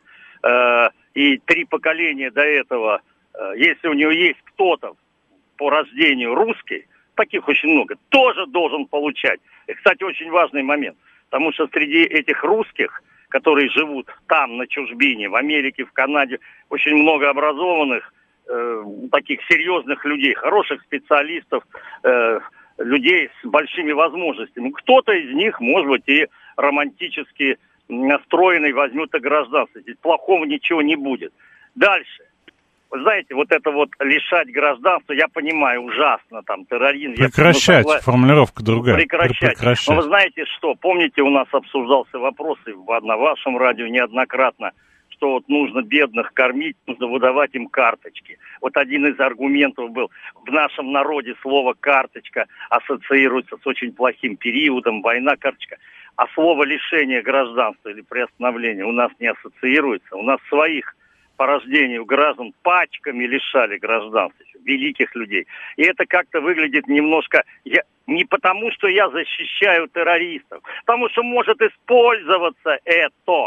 и 3 поколения до этого, если у него есть кто-то по рождению русский, таких очень много, тоже должен получать. И, кстати, очень важный момент, потому что среди этих русских, которые живут там, на чужбине, в Америке, в Канаде, очень много образованных, таких серьезных людей, хороших специалистов, людей с большими возможностями. Кто-то из них, может быть, и романтически настроенный возьмет и гражданство. Здесь плохого ничего не будет. Дальше. Вы знаете, вот это вот лишать гражданства, я понимаю, ужасно, там, терроризм. Прекращать, формулировка другая. Прекращать. Но вы знаете что, помните, у нас обсуждался вопрос и на вашем радио неоднократно, что вот нужно бедных кормить, нужно выдавать им карточки. Вот один из аргументов был, в нашем народе слово «карточка» ассоциируется с очень плохим периодом, война, карточка. А слово «лишение гражданства» или «приостановление» у нас не ассоциируется. У нас своих по рождению граждан пачками лишали гражданства, великих людей. И это как-то выглядит немножко... Не потому, что я защищаю террористов, потому что может использоваться это...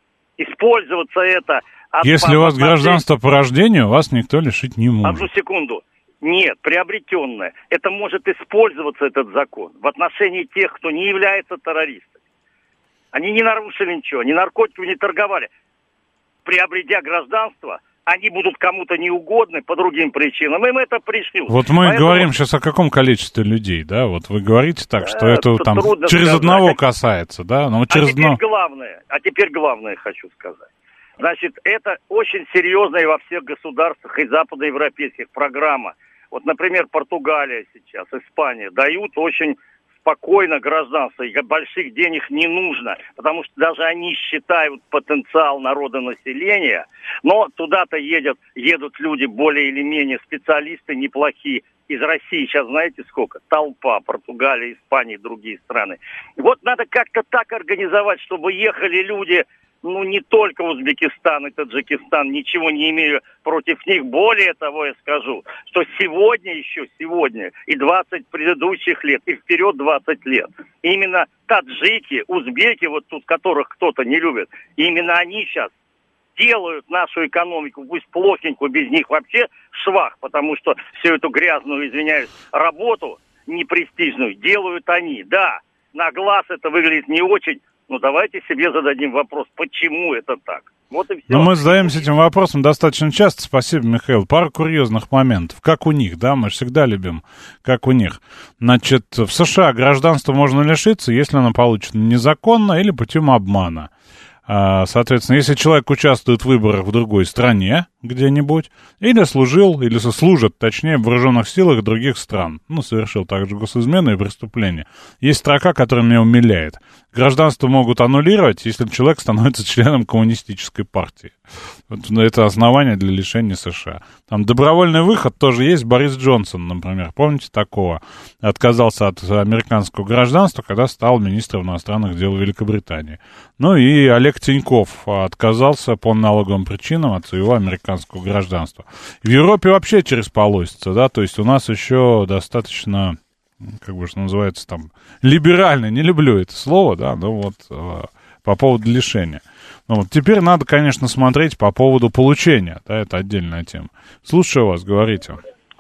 Если у вас гражданство по рождению, вас никто лишить не может. Одну секунду. Нет, приобретенное. Это может использоваться, этот закон, в отношении тех, кто не является террористами. Они не нарушили ничего, они наркотиками не торговали. Приобретя гражданство, они будут кому-то неугодны по другим причинам. Им это пришлют. Вот мы говорим сейчас о каком количестве людей, да? Вот вы говорите так, что это там через сказать. Одного касается, да? Но через теперь главное хочу сказать. Значит, это очень серьезная во всех государствах и западноевропейских программа. Вот, например, Португалия сейчас, Испания дают очень спокойно гражданство, и больших денег не нужно, потому что даже они считают потенциал народонаселения, но туда-то едут люди более или менее специалисты неплохие. Из России сейчас знаете сколько? Толпа, Португалия, Испания и другие страны. Вот надо как-то так организовать, чтобы ехали люди, ну, не только Узбекистан и Таджикистан, ничего не имею против них. Более того, я скажу, что сегодня и 20 предыдущих лет, и вперед 20 лет, именно таджики, узбеки, вот тут которых кто-то не любит, именно они сейчас делают нашу экономику, пусть плохенькую, без них вообще швах, потому что всю эту грязную, извиняюсь, работу непрестижную делают они. Да, на глаз это выглядит не очень. Ну, давайте себе зададим вопрос, почему это так. Вот и все. Ну, мы задаемся этим вопросом достаточно часто. Спасибо, Михаил. Пару курьезных моментов. Как у них, да, мы же всегда любим, как у них. Значит, в США гражданство можно лишиться, если оно получено незаконно или путем обмана. Соответственно, если человек участвует в выборах в другой стране где-нибудь, или служил, или служит, точнее, в вооруженных силах других стран, ну, совершил также госизмену и преступление. Есть строка, которая меня умиляет. Гражданство могут аннулировать, если человек становится членом коммунистической партии. Вот это основание для лишения США. Там добровольный выход тоже есть. Борис Джонсон, например, помните такого? Отказался от американского гражданства, когда стал министром иностранных дел Великобритании. Ну и Олег Тиньков отказался по налоговым причинам от своего американского гражданства. В Европе вообще через полосица, да, то есть у нас еще достаточно, как бы что называется там, либерально, не люблю это слово, да, но вот по поводу лишения. Ну, вот теперь надо, конечно, смотреть по поводу получения, да, это отдельная тема. Слушаю вас, говорите.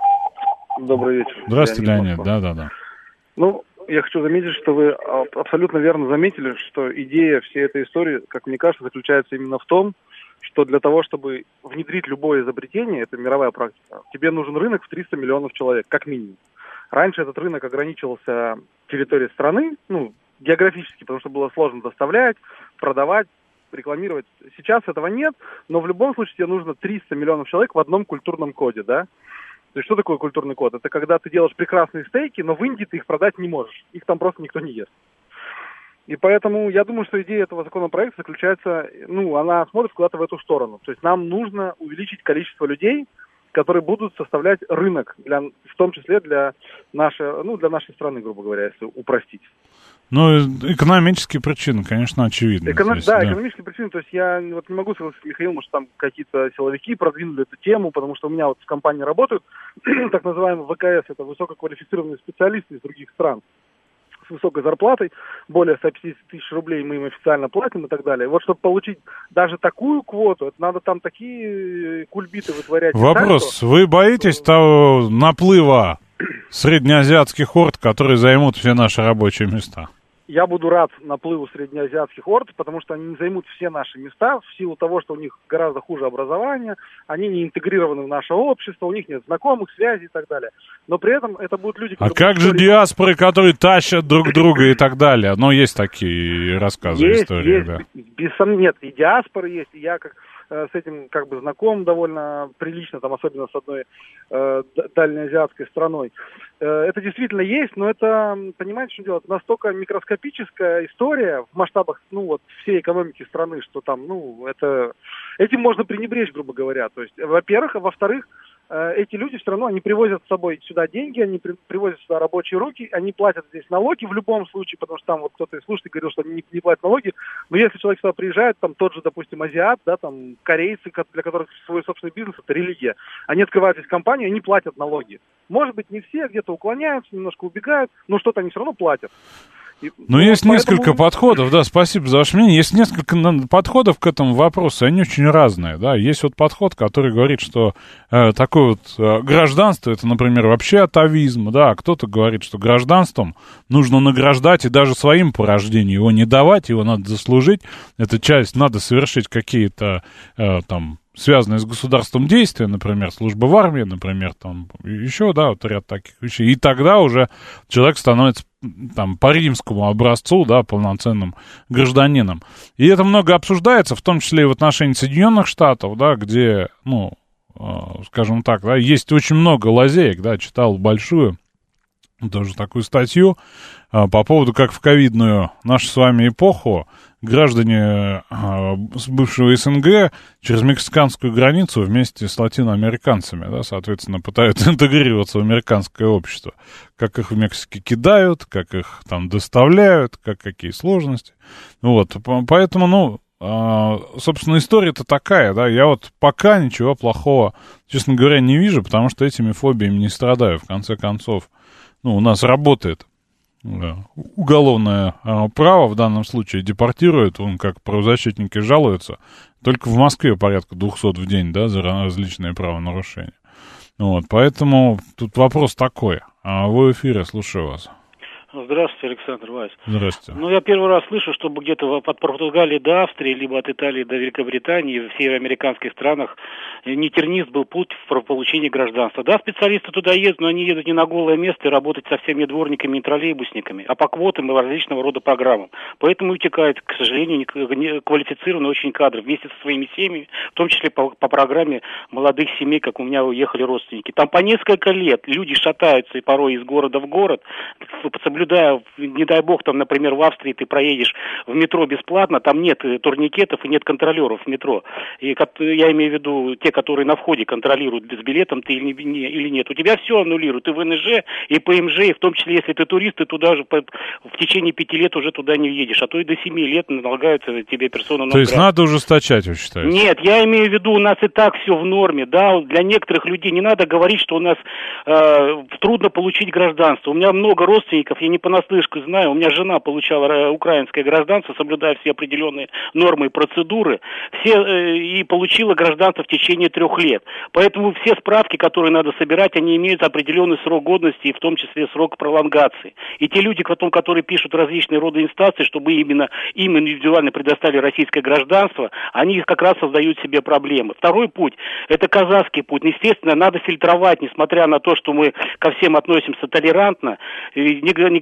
Добрый вечер. Здравствуйте, Леонид, да. Ну, я хочу заметить, что вы абсолютно верно заметили, что идея всей этой истории, как мне кажется, заключается именно в том, что для того, чтобы внедрить любое изобретение, это мировая практика, тебе нужен рынок в 300 миллионов человек, как минимум. Раньше этот рынок ограничивался территорией страны, географически, потому что было сложно доставлять, продавать, рекламировать. Сейчас этого нет, но в любом случае тебе нужно 300 миллионов человек в одном культурном коде, да? То есть что такое культурный код? Это когда ты делаешь прекрасные стейки, но в Индии ты их продать не можешь. Их там просто никто не ест. И поэтому я думаю, что идея этого законопроекта заключается, она смотрит куда-то в эту сторону. То есть нам нужно увеличить количество людей, которые будут составлять рынок, в том числе для нашей страны, грубо говоря, если упростить. Ну, экономические причины, конечно, очевидны. Экономические причины. То есть я не могу согласиться с Михаилом, что там какие-то силовики продвинули эту тему, потому что у меня в компании работают так называемые ВКС, это высококвалифицированные специалисты из других стран с высокой зарплатой, более 150 тысяч рублей мы им официально платим и так далее. Вот чтобы получить даже такую квоту, это надо там такие кульбиты вытворять. Вопрос, вы боитесь того наплыва среднеазиатских орд, которые займут все наши рабочие места? Я буду рад наплыву среднеазиатских орд, потому что они не займут все наши места в силу того, что у них гораздо хуже образование, они не интегрированы в наше общество, у них нет знакомых, связей и так далее. Но при этом это будут люди, которые... А как же диаспоры, которые тащат друг друга и так далее? Ну, есть такие рассказы, истории, да. Без сомнения, нет, и диаспоры есть, и я с этим знаком довольно прилично, там, особенно с одной дальнеазиатской страной. Это действительно есть, но это, понимаете, что делать, настолько микроскопическая история в масштабах, всей экономики страны, что там, этим можно пренебречь, грубо говоря. То есть, во-первых, а во-вторых, эти люди все равно, они привозят с собой сюда деньги, они привозят сюда рабочие руки, они платят здесь налоги в любом случае, потому что там кто-то из слушателей говорил, что они не платят налоги, но если человек сюда приезжает, там тот же, допустим, азиат, да, там корейцы, для которых свой собственный бизнес, это религия, они открывают здесь компанию, они платят налоги. Может быть, не все, где-то уклоняются, немножко убегают, но что-то они все равно платят. Есть несколько подходов, да, спасибо за ваше мнение. Есть несколько подходов к этому вопросу, они очень разные, да. Есть подход, который говорит, что такое гражданство, это, например, вообще атавизм, да, а кто-то говорит, что гражданством нужно награждать и даже своим по рождению его не давать, его надо заслужить, эта часть, надо совершить какие-то связанные с государством действия, например, служба в армии, например, там еще, да, ряд таких вещей. И тогда уже человек становится по римскому образцу, да, полноценным гражданином. И это много обсуждается, в том числе и в отношении Соединенных Штатов, да, где, скажем так, да, есть очень много лазеек, да, читал большую тоже такую статью по поводу, как в ковидную нашу с вами эпоху граждане с бывшего СНГ через мексиканскую границу вместе с латиноамериканцами, да, соответственно, пытаются интегрироваться в американское общество. Как их в Мексике кидают, как их там доставляют, какие сложности. Поэтому, собственно, история-то такая, да, я пока ничего плохого, честно говоря, не вижу, потому что этими фобиями не страдаю. В конце концов, у нас работает уголовное право, в данном случае депортируют, как правозащитники жалуются, только в Москве порядка 200 в день, да, за различные правонарушения. Поэтому тут вопрос такой. Вы в эфире, слушаю вас. Здравствуйте, Александр Вайс. Здравствуйте. Я первый раз слышу, чтобы где-то от Португалии до Австрии, либо от Италии до Великобритании, в североамериканских странах не тернист был путь в получении гражданства. Да, специалисты туда едут, но они едут не на голое место и работать совсем не дворниками, не троллейбусниками, а по квотам и различного рода программам. Поэтому утекают, к сожалению, квалифицированные очень кадры вместе со своими семьями, в том числе по программе молодых семей, как у меня уехали родственники. Там по несколько лет люди шатаются и порой из города в город, наблюдая, не дай бог, там, например, в Австрии ты проедешь в метро бесплатно, там нет турникетов и нет контролеров в метро. И я имею в виду те, которые на входе контролируют, с билетом ты или нет. У тебя все аннулируют, и ВНЖ, и ПМЖ, и в том числе, если ты турист, ты туда же в течение 5 лет уже туда не едешь, а то и до 7 лет налагают тебе персону. То есть надо ужесточать, вы считаете? Нет, я имею в виду, у нас и так все в норме, да, для некоторых людей не надо говорить, что у нас трудно получить гражданство. У меня много родственников, я не понаслышке знаю, у меня жена получала украинское гражданство, соблюдая все определенные нормы и процедуры, и получила гражданство в течение 3 лет. Поэтому все справки, которые надо собирать, они имеют определенный срок годности, и в том числе срок пролонгации. И те люди, которые пишут различные роды инстанций, чтобы именно им индивидуально предоставили российское гражданство, они как раз создают себе проблемы. Второй путь – это казахский путь. Естественно, надо фильтровать, несмотря на то, что мы ко всем относимся толерантно, не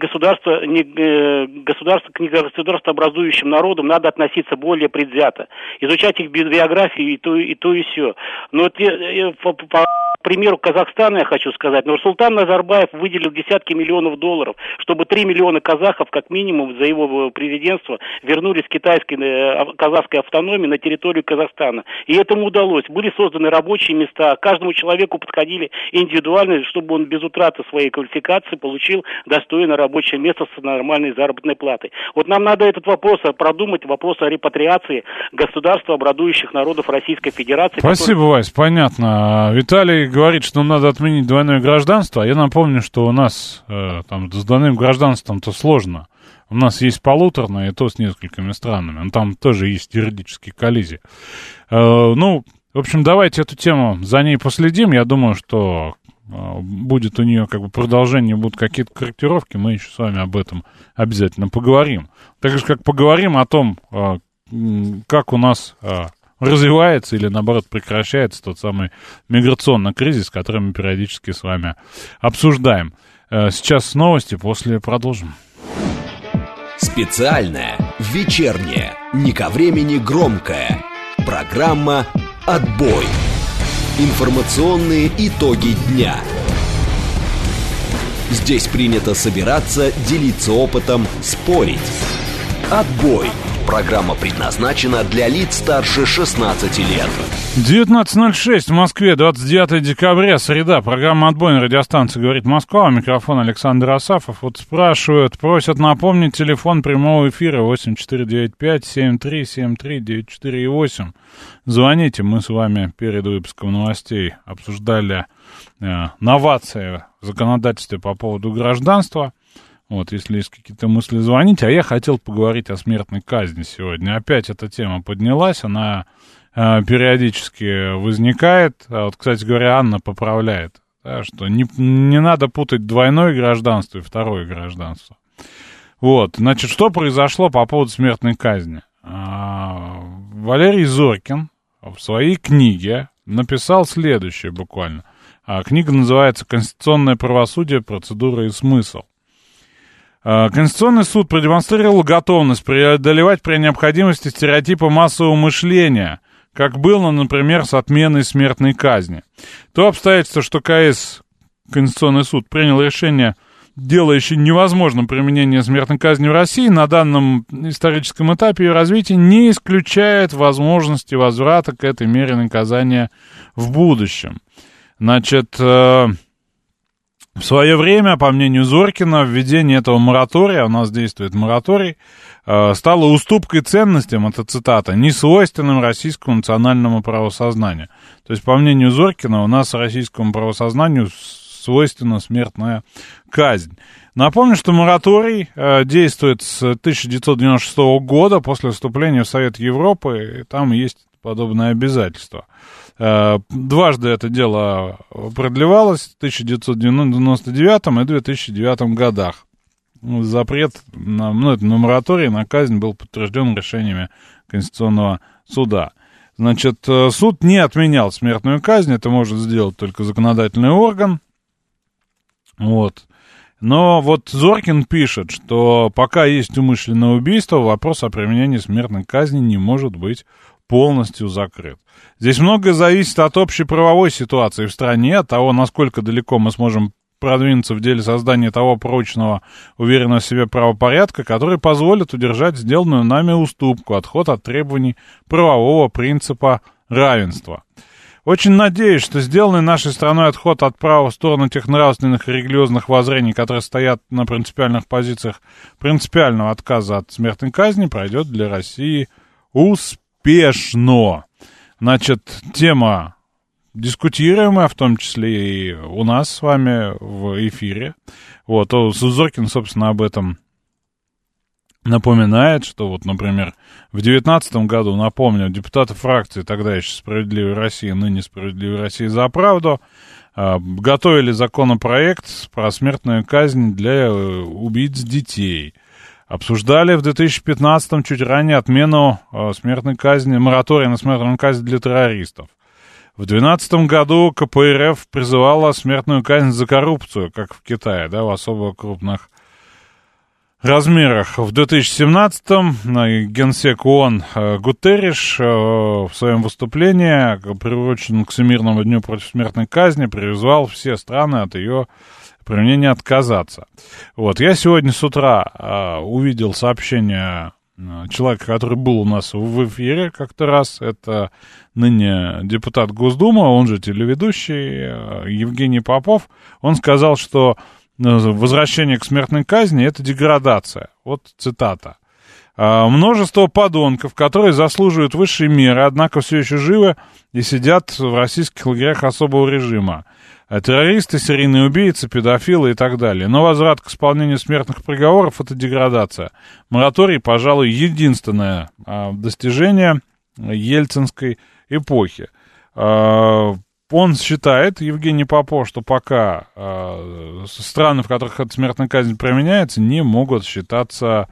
государствообразующим народам надо относиться более предвзято. Изучать их биографию и то и сё. Но по примеру Казахстана я хочу сказать, Нурсултан Назарбаев выделил десятки миллионов долларов, чтобы 3 миллиона казахов, как минимум, за его президентство вернулись с казахской автономии на территорию Казахстана. И этому удалось. Были созданы рабочие места, каждому человеку подходили индивидуально, чтобы он без утраты своей квалификации получил достойное рабочее место с нормальной заработной платой. Вот нам надо этот вопрос продумать, вопрос о репатриации государства, образующих народов Российской Федерации. Спасибо, Вась, понятно. Виталий говорит, что надо отменить двойное гражданство. Я напомню, что у нас там с двойным гражданством-то сложно. У нас есть полуторное, и то с несколькими странами. Но там тоже есть юридические коллизии. В общем, давайте эту тему за ней последим. Я думаю, что будет у нее продолжение, будут какие-то корректировки. Мы еще с вами об этом обязательно поговорим. Так же, как поговорим о том, как у нас развивается или, наоборот, прекращается тот самый миграционный кризис, который мы периодически с вами обсуждаем. Сейчас новости, после продолжим. Специальная, вечерняя, не ко времени громкая. Программа «Отбой». Информационные итоги дня. Здесь принято собираться, делиться опытом, спорить. «Отбой». Программа предназначена для лиц старше 16 лет. 19:06 в Москве, 29 декабря, среда. Программа «Отбой» на радиостанции «Говорит Москва». Микрофон Александр Асафов. Вот просят напомнить телефон прямого эфира 8495-7373-94,8. Звоните, мы с вами перед выпуском новостей обсуждали новации в законодательстве по поводу гражданства. Вот, если есть какие-то мысли, звоните. А я хотел поговорить о смертной казни сегодня. Опять эта тема поднялась, она периодически возникает. Вот, кстати говоря, Анна поправляет, да, что не надо путать двойное гражданство и второе гражданство. Вот, значит, что произошло по поводу смертной казни? Валерий Зоркин в своей книге написал следующее буквально. Книга называется «Конституционное правосудие. Процедура и смысл». Конституционный суд продемонстрировал готовность преодолевать при необходимости стереотипы массового мышления, как было, например, с отменой смертной казни. То обстоятельство, что КС, Конституционный суд, принял решение, делающее невозможным применение смертной казни в России, на данном историческом этапе ее развития не исключает возможности возврата к этой мере наказания в будущем. Значит, в свое время, по мнению Зоркина, введение этого моратория, у нас действует мораторий, стало уступкой ценностям, это цитата, несвойственным российскому национальному правосознанию. То есть, по мнению Зоркина, у нас российскому правосознанию свойственна смертная казнь. Напомню, что мораторий действует с 1996 года, после вступления в Совет Европы, и там есть подобное обязательство. Дважды это дело продлевалось в 1999 и 2009 годах. Запрет на мораторий на казнь был подтвержден решениями Конституционного суда. Значит, суд не отменял смертную казнь, это может сделать только законодательный орган. Вот. Но вот Зоркин пишет, что пока есть умышленное убийство, вопрос о применении смертной казни не может быть полностью закрыт. Здесь многое зависит от общей правовой ситуации в стране, от того, насколько далеко мы сможем продвинуться в деле создания того прочного, уверенного в себе правопорядка, который позволит удержать сделанную нами уступку, отход от требований правового принципа равенства. Очень надеюсь, что сделанный нашей страной отход от права в сторону тех нравственных и религиозных воззрений, которые стоят на принципиальных позициях принципиального отказа от смертной казни, пройдет для России успешно. Значит, тема дискутируемая, в том числе и у нас с вами в эфире. Вот, Сузокин, собственно, об этом напоминает, что вот, например, в 2019 году, напомню, депутаты фракции тогда еще «Справедливой России», ныне «Справедливой России за правду», готовили законопроект про смертную казнь для убийц детей. Обсуждали в 2015-м чуть ранее отмену смертной казни, моратория на смертную казнь для террористов. В 2012 году КПРФ призывала смертную казнь за коррупцию, как в Китае, да, в особо крупных размерах. В 2017-м генсек ООН Гутерриш в своем выступлении, приуроченном к Всемирному дню против смертной казни, призвал все страны от ее применения отказаться. Вот. Я сегодня с утра увидел сообщение человека, который был у нас в эфире как-то раз. Это ныне депутат Госдумы, он же телеведущий Евгений Попов. Он сказал, что возвращение к смертной казни — это деградация. Вот цитата. Множество подонков, которые заслуживают высшей меры, однако все еще живы и сидят в российских лагерях особого режима. Террористы, серийные убийцы, педофилы и так далее. Но возврат к исполнению смертных приговоров — это деградация. Мораторий, пожалуй, единственное достижение ельцинской эпохи. Он считает, Евгений Попов, что пока страны, в которых эта смертная казнь применяется, не могут считаться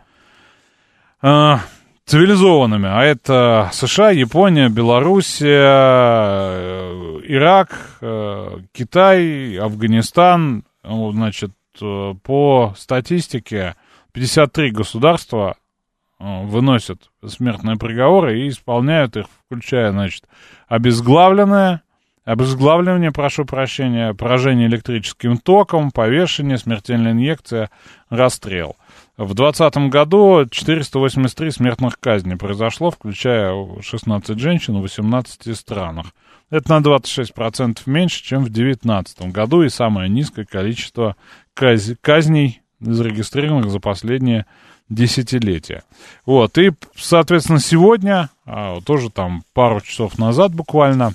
цивилизованными. А это США, Япония, Белоруссия, Ирак, Китай, Афганистан. Значит, по статистике 53 государства выносят смертные приговоры и исполняют их, включая, значит, обезглавливание, прошу прощения, поражение электрическим током, повешение, смертельная инъекция, расстрел. В 2020 году 483 смертных казни произошло, включая 16 женщин в 18 странах. Это на 26% меньше, чем в 2019 году, и самое низкое количество казней, зарегистрированных за последние десятилетия. Вот, и, соответственно, сегодня, тоже там пару часов назад буквально,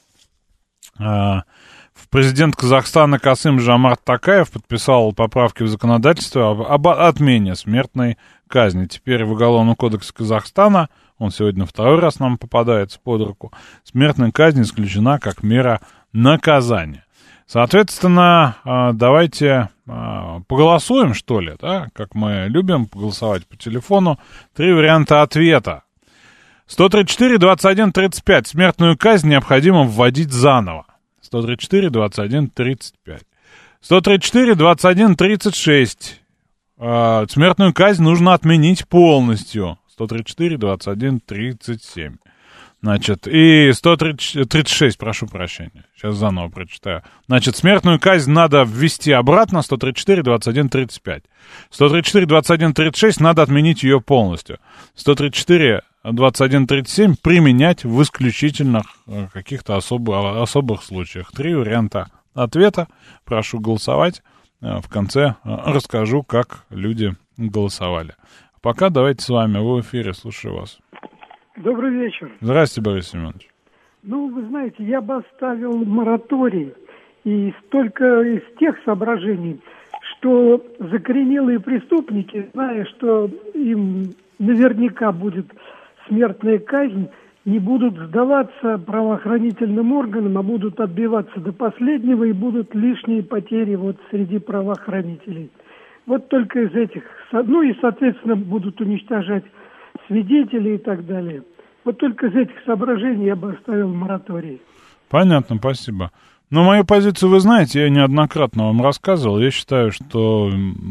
президент Казахстана Касым-Жомарт Токаев подписал поправки в законодательстве об отмене смертной казни. Теперь в Уголовный кодекс Казахстана, он сегодня второй раз нам попадается под руку, смертная казнь исключена как мера наказания. Соответственно, давайте поголосуем, что ли, да, как мы любим голосовать по телефону. 3 варианта ответа. 134, 21, 35. Смертную казнь необходимо вводить заново. 134, 21, 35. 134, 21, 36. Смертную казнь нужно отменить полностью. 134, 21, 37. Значит, и 136, прошу прощения. Сейчас заново прочитаю. Значит, смертную казнь надо ввести обратно. 134, 21, 35. 134, 21, 36 надо отменить ее полностью. 134, 21, 37 применять в исключительных каких-то особых случаях. 3 варианта ответа. Прошу голосовать. В конце расскажу, как люди голосовали. Пока давайте с вами в эфире. Слушаю вас. Добрый вечер. Здравствуйте, Борис Семенович. Ну, вы знаете, я бы оставил мораторий и только из тех соображений, что закоренелые преступники, зная, что им наверняка будет смертная казнь, не будут сдаваться правоохранительным органам, а будут отбиваться до последнего, и будут лишние потери вот среди правоохранителей. Вот только из этих, ну и, соответственно, будут уничтожать свидетелей и так далее. Вот только из этих соображений я бы оставил мораторий. Понятно, спасибо. Но мою позицию вы знаете, я неоднократно вам рассказывал. Я считаю, что,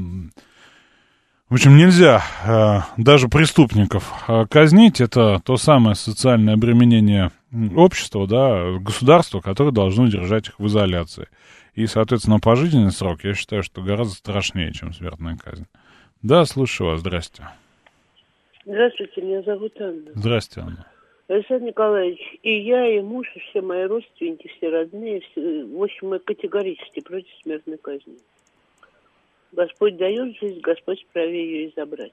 в общем, нельзя даже преступников казнить. Это то самое социальное обременение общества, да, государства, которое должно держать их в изоляции. и, соответственно, пожизненный срок, я считаю, что гораздо страшнее, чем смертная казнь. Да, слушаю вас, здрасте. Здравствуйте, меня зовут Анна. Здрасте, Анна. Александр Николаевич, и я, и муж, и все мои родственники, все родные, в общем, мы категорически против смертной казни. Господь дает жизнь, Господь вправе ее и забрать.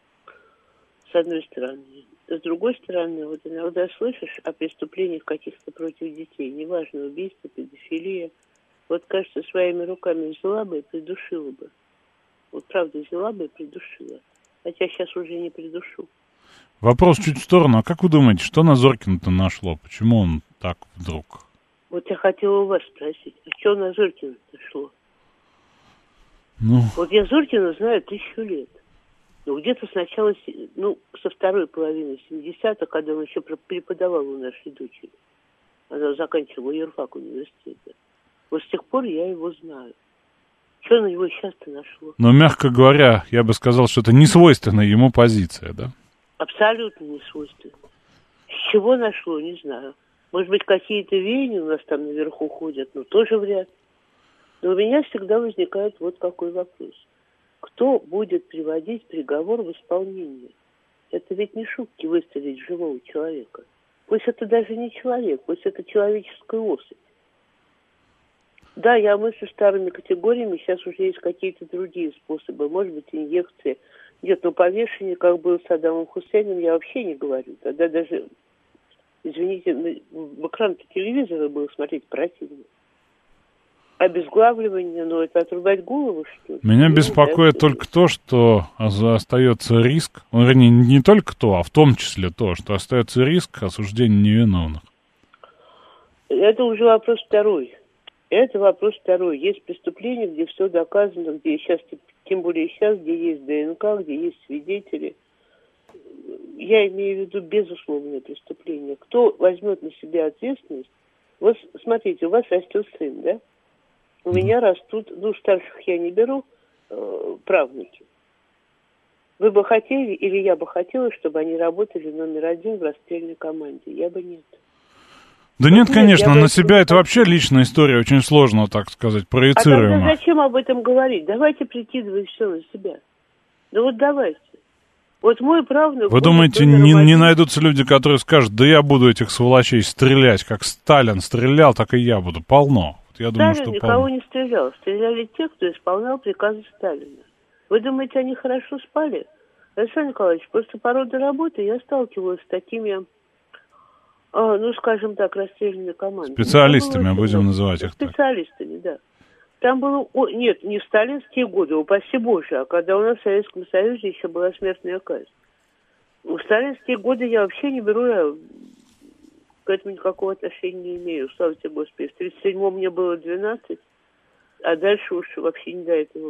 С одной стороны. С другой стороны, вот иногда слышишь о преступлениях каких-то против детей, неважно, убийство, педофилия. Вот, кажется, своими руками взяла бы и придушила бы. Вот правда взяла бы и придушила. Хотя сейчас уже не придушу. Вопрос чуть в сторону. А как вы думаете, что на Зорькина-то нашло? Почему он так вдруг? Вот я хотела у вас спросить, а что на Зорькина нашло? Ну... Вот я Зорькина знаю 1000 лет. Ну, где-то сначала, со второй половины 70-х, когда он еще преподавал у нашей дочери. Она заканчивала юрфак университета. Вот с тех пор я его знаю. Что на него сейчас-то нашло? Но, мягко говоря, я бы сказал, что это не свойственная ему позиция, да? Абсолютно не свойственно. С чего нашло, не знаю. Может быть, какие-то веяния у нас там наверху ходят, но тоже вряд ли. Но у меня всегда возникает вот какой вопрос. Кто будет приводить приговор в исполнение? Это ведь не шутки выстрелить в живого человека. Пусть это даже не человек, пусть это человеческая особь. Да, я мыслю старыми категориями, сейчас уже есть какие-то другие способы, может быть, инъекции. Нет, повешение, как было с Саддамом Хусейном, я вообще не говорю. Тогда даже, извините, в экран телевизора было смотреть противно. Обезглавливание, это отрубать голову, что ли? Меня беспокоит только то, что остается риск, вернее, не только то, а в том числе то, что остается риск осуждения невиновных. Это уже вопрос второй. Это вопрос второй. Есть преступления, где все доказано, где сейчас, тем более сейчас, где есть ДНК, где есть свидетели. Я имею в виду безусловное преступление. Кто возьмет на себя ответственность? Вот смотрите, у вас растет сын, да? У меня растут, старших я не беру, правнуки. Вы бы хотели, или я бы хотела, чтобы они работали номер 1 в расстрельной команде? Я бы нет. Да нет, конечно, на себя это вообще личная история, очень сложно, так сказать, проецируема. А тогда зачем об этом говорить? Давайте прикидывать все на себя. Да вот давайте. Вот мой правнук... Вы думаете, не найдутся люди, которые скажут, да я буду этих сволочей стрелять, как Сталин стрелял, так и я буду. Полно. Я думаю, Сталин что никого полно. не стрелял. Стреляли те, кто исполнял приказы Сталина. Вы думаете, они хорошо спали? Александр Николаевич, просто по роду работы я сталкивалась с такими... скажем так, расстрельными командами. Специалистами, будем называть их так. Специалистами, да. Там было... Нет, не в сталинские годы, упаси Боже, а когда у нас в Советском Союзе еще была смертная казнь. В сталинские годы я вообще не беру, я к этому никакого отношения не имею, слава тебе, Господи. В 1937-м мне было 12, а дальше уж вообще не до этого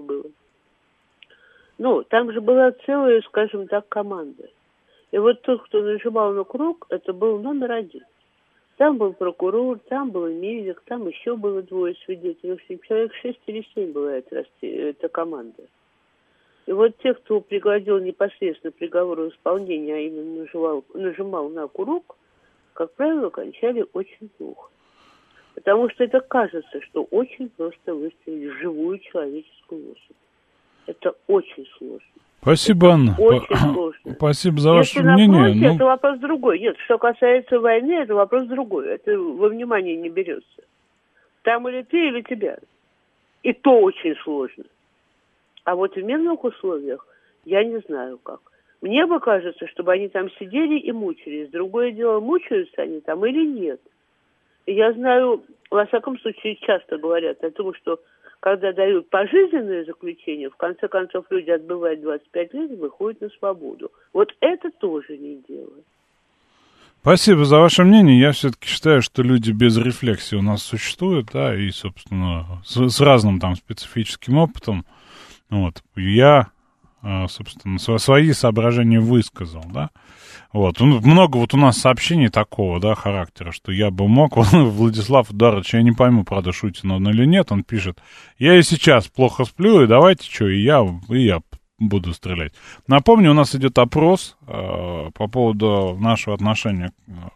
было. Там же была целая, скажем так, команда. И вот тот, кто нажимал на курок, это был номер 1. Там был прокурор, там был медик, там еще было 2 свидетелей. В общем, человек 6 или 7 была эта команда. И вот те, кто пригодил непосредственно приговор в исполнение, а именно нажимал на курок, как правило, кончали очень плохо. Потому что это кажется, что очень просто выстрелить в живую человеческую особь. Это очень сложно. Спасибо, Анна. Очень сложно. Спасибо за ваше Если мнение. Если на фронте, это вопрос другой. Нет, что касается войны, это вопрос другой. Это во внимание не берется. Там или ты, или тебя. И то очень сложно. А вот в мирных условиях я не знаю как. Мне бы кажется, чтобы они там сидели и мучились. Другое дело, мучаются они там или нет. И я знаю, во всяком случае, часто говорят о том, что когда дают пожизненное заключение, в конце концов люди отбывают 25 лет и выходят на свободу. Вот это тоже не дело. Спасибо за ваше мнение. Я все-таки считаю, что люди без рефлексии у нас существуют, да, и, собственно, с разным там специфическим опытом. Вот. Я, собственно, свои соображения высказал, да. Вот. Много вот у нас сообщений такого, да, характера, что я бы мог... Владислав Ударович, я не пойму, правда, шутит он или нет, он пишет, я и сейчас плохо сплю, и давайте что, и я буду стрелять. Напомню, у нас идет опрос по поводу нашего отношения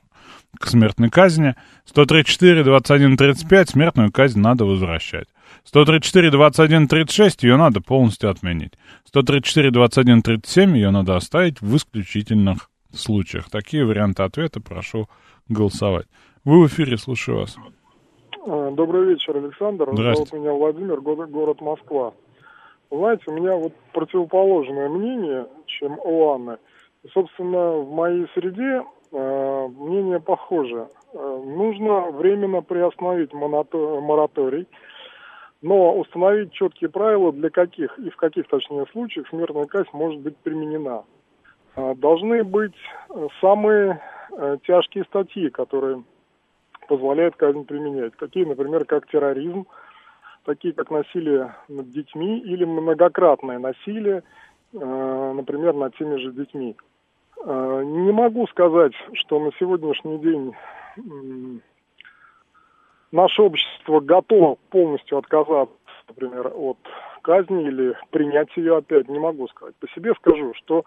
к смертной казни. 134-21-35 смертную казнь надо возвращать. 134-21-36 ее надо полностью отменить. 134-21-37 ее надо оставить в исключительных случаях. Такие варианты ответа прошу голосовать. Вы в эфире, слушаю вас. Добрый вечер, Александр. Здравствуйте. Зовут меня Владимир, город Москва. Знаете, у меня вот противоположное мнение, чем у Анны. И, собственно, в моей среде мнение похоже. Нужно временно приостановить мораторий, но установить четкие правила, для каких и в каких, точнее, случаях смертная казнь может быть применена. Должны быть самые тяжкие статьи, которые позволяют казнь применять. Такие, например, как терроризм, такие как насилие над детьми или многократное насилие, например, над теми же детьми. Не могу сказать, что на сегодняшний день наше общество готово полностью отказаться, например, от казни или принять ее опять. Не могу сказать. По себе скажу, что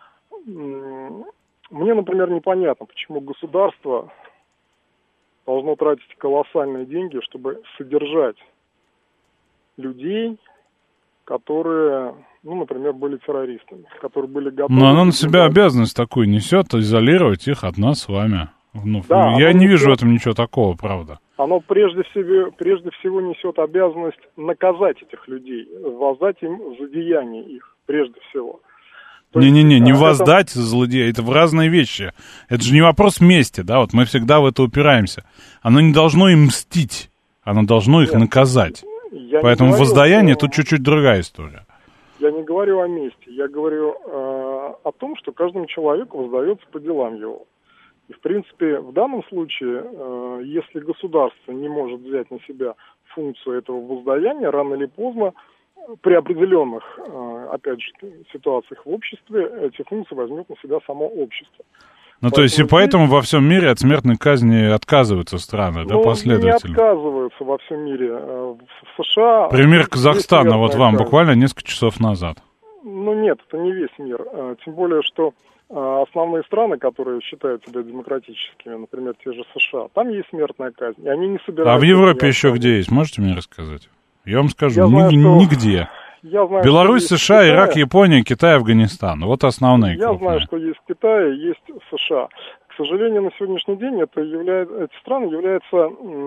мне, например, непонятно, почему государство должно тратить колоссальные деньги, чтобы содержать людей, которые, например, были террористами, которые были готовы... Но оно на себя обязанность такую несет, изолировать их от нас с вами. Да, я не вижу в этом ничего такого, правда. Оно прежде всего несет обязанность наказать этих людей, воздать им за деяния их, прежде всего. Не воздать злодея, это в разные вещи. Это же не вопрос мести, да, вот мы всегда в это упираемся. Оно не должно им мстить, оно должно их наказать. Поэтому воздаяние тут чуть-чуть другая история. Я не говорю о мести, я говорю о том, что каждому человеку воздается по делам его. И, в принципе, в данном случае, если государство не может взять на себя функцию этого воздаяния, рано или поздно, при определенных, опять же, ситуациях в обществе, эти функции возьмет на себя само общество. То есть и поэтому во всем мире от смертной казни отказываются страны, да, последовательно? Не отказываются во всем мире. В США... Пример Казахстана вот вам буквально несколько часов назад. Нет, это не весь мир. Тем более, что основные страны, которые считают себя демократическими, например, те же США, там есть смертная казнь, и они не собираются... А в Европе еще где есть? Можете мне рассказать? Я вам скажу, нигде. Беларусь, США, Ирак, Япония, Китай, Афганистан. Вот основные крупные. Я знаю, что есть Китай, есть США. К сожалению, на сегодняшний день эти страны являются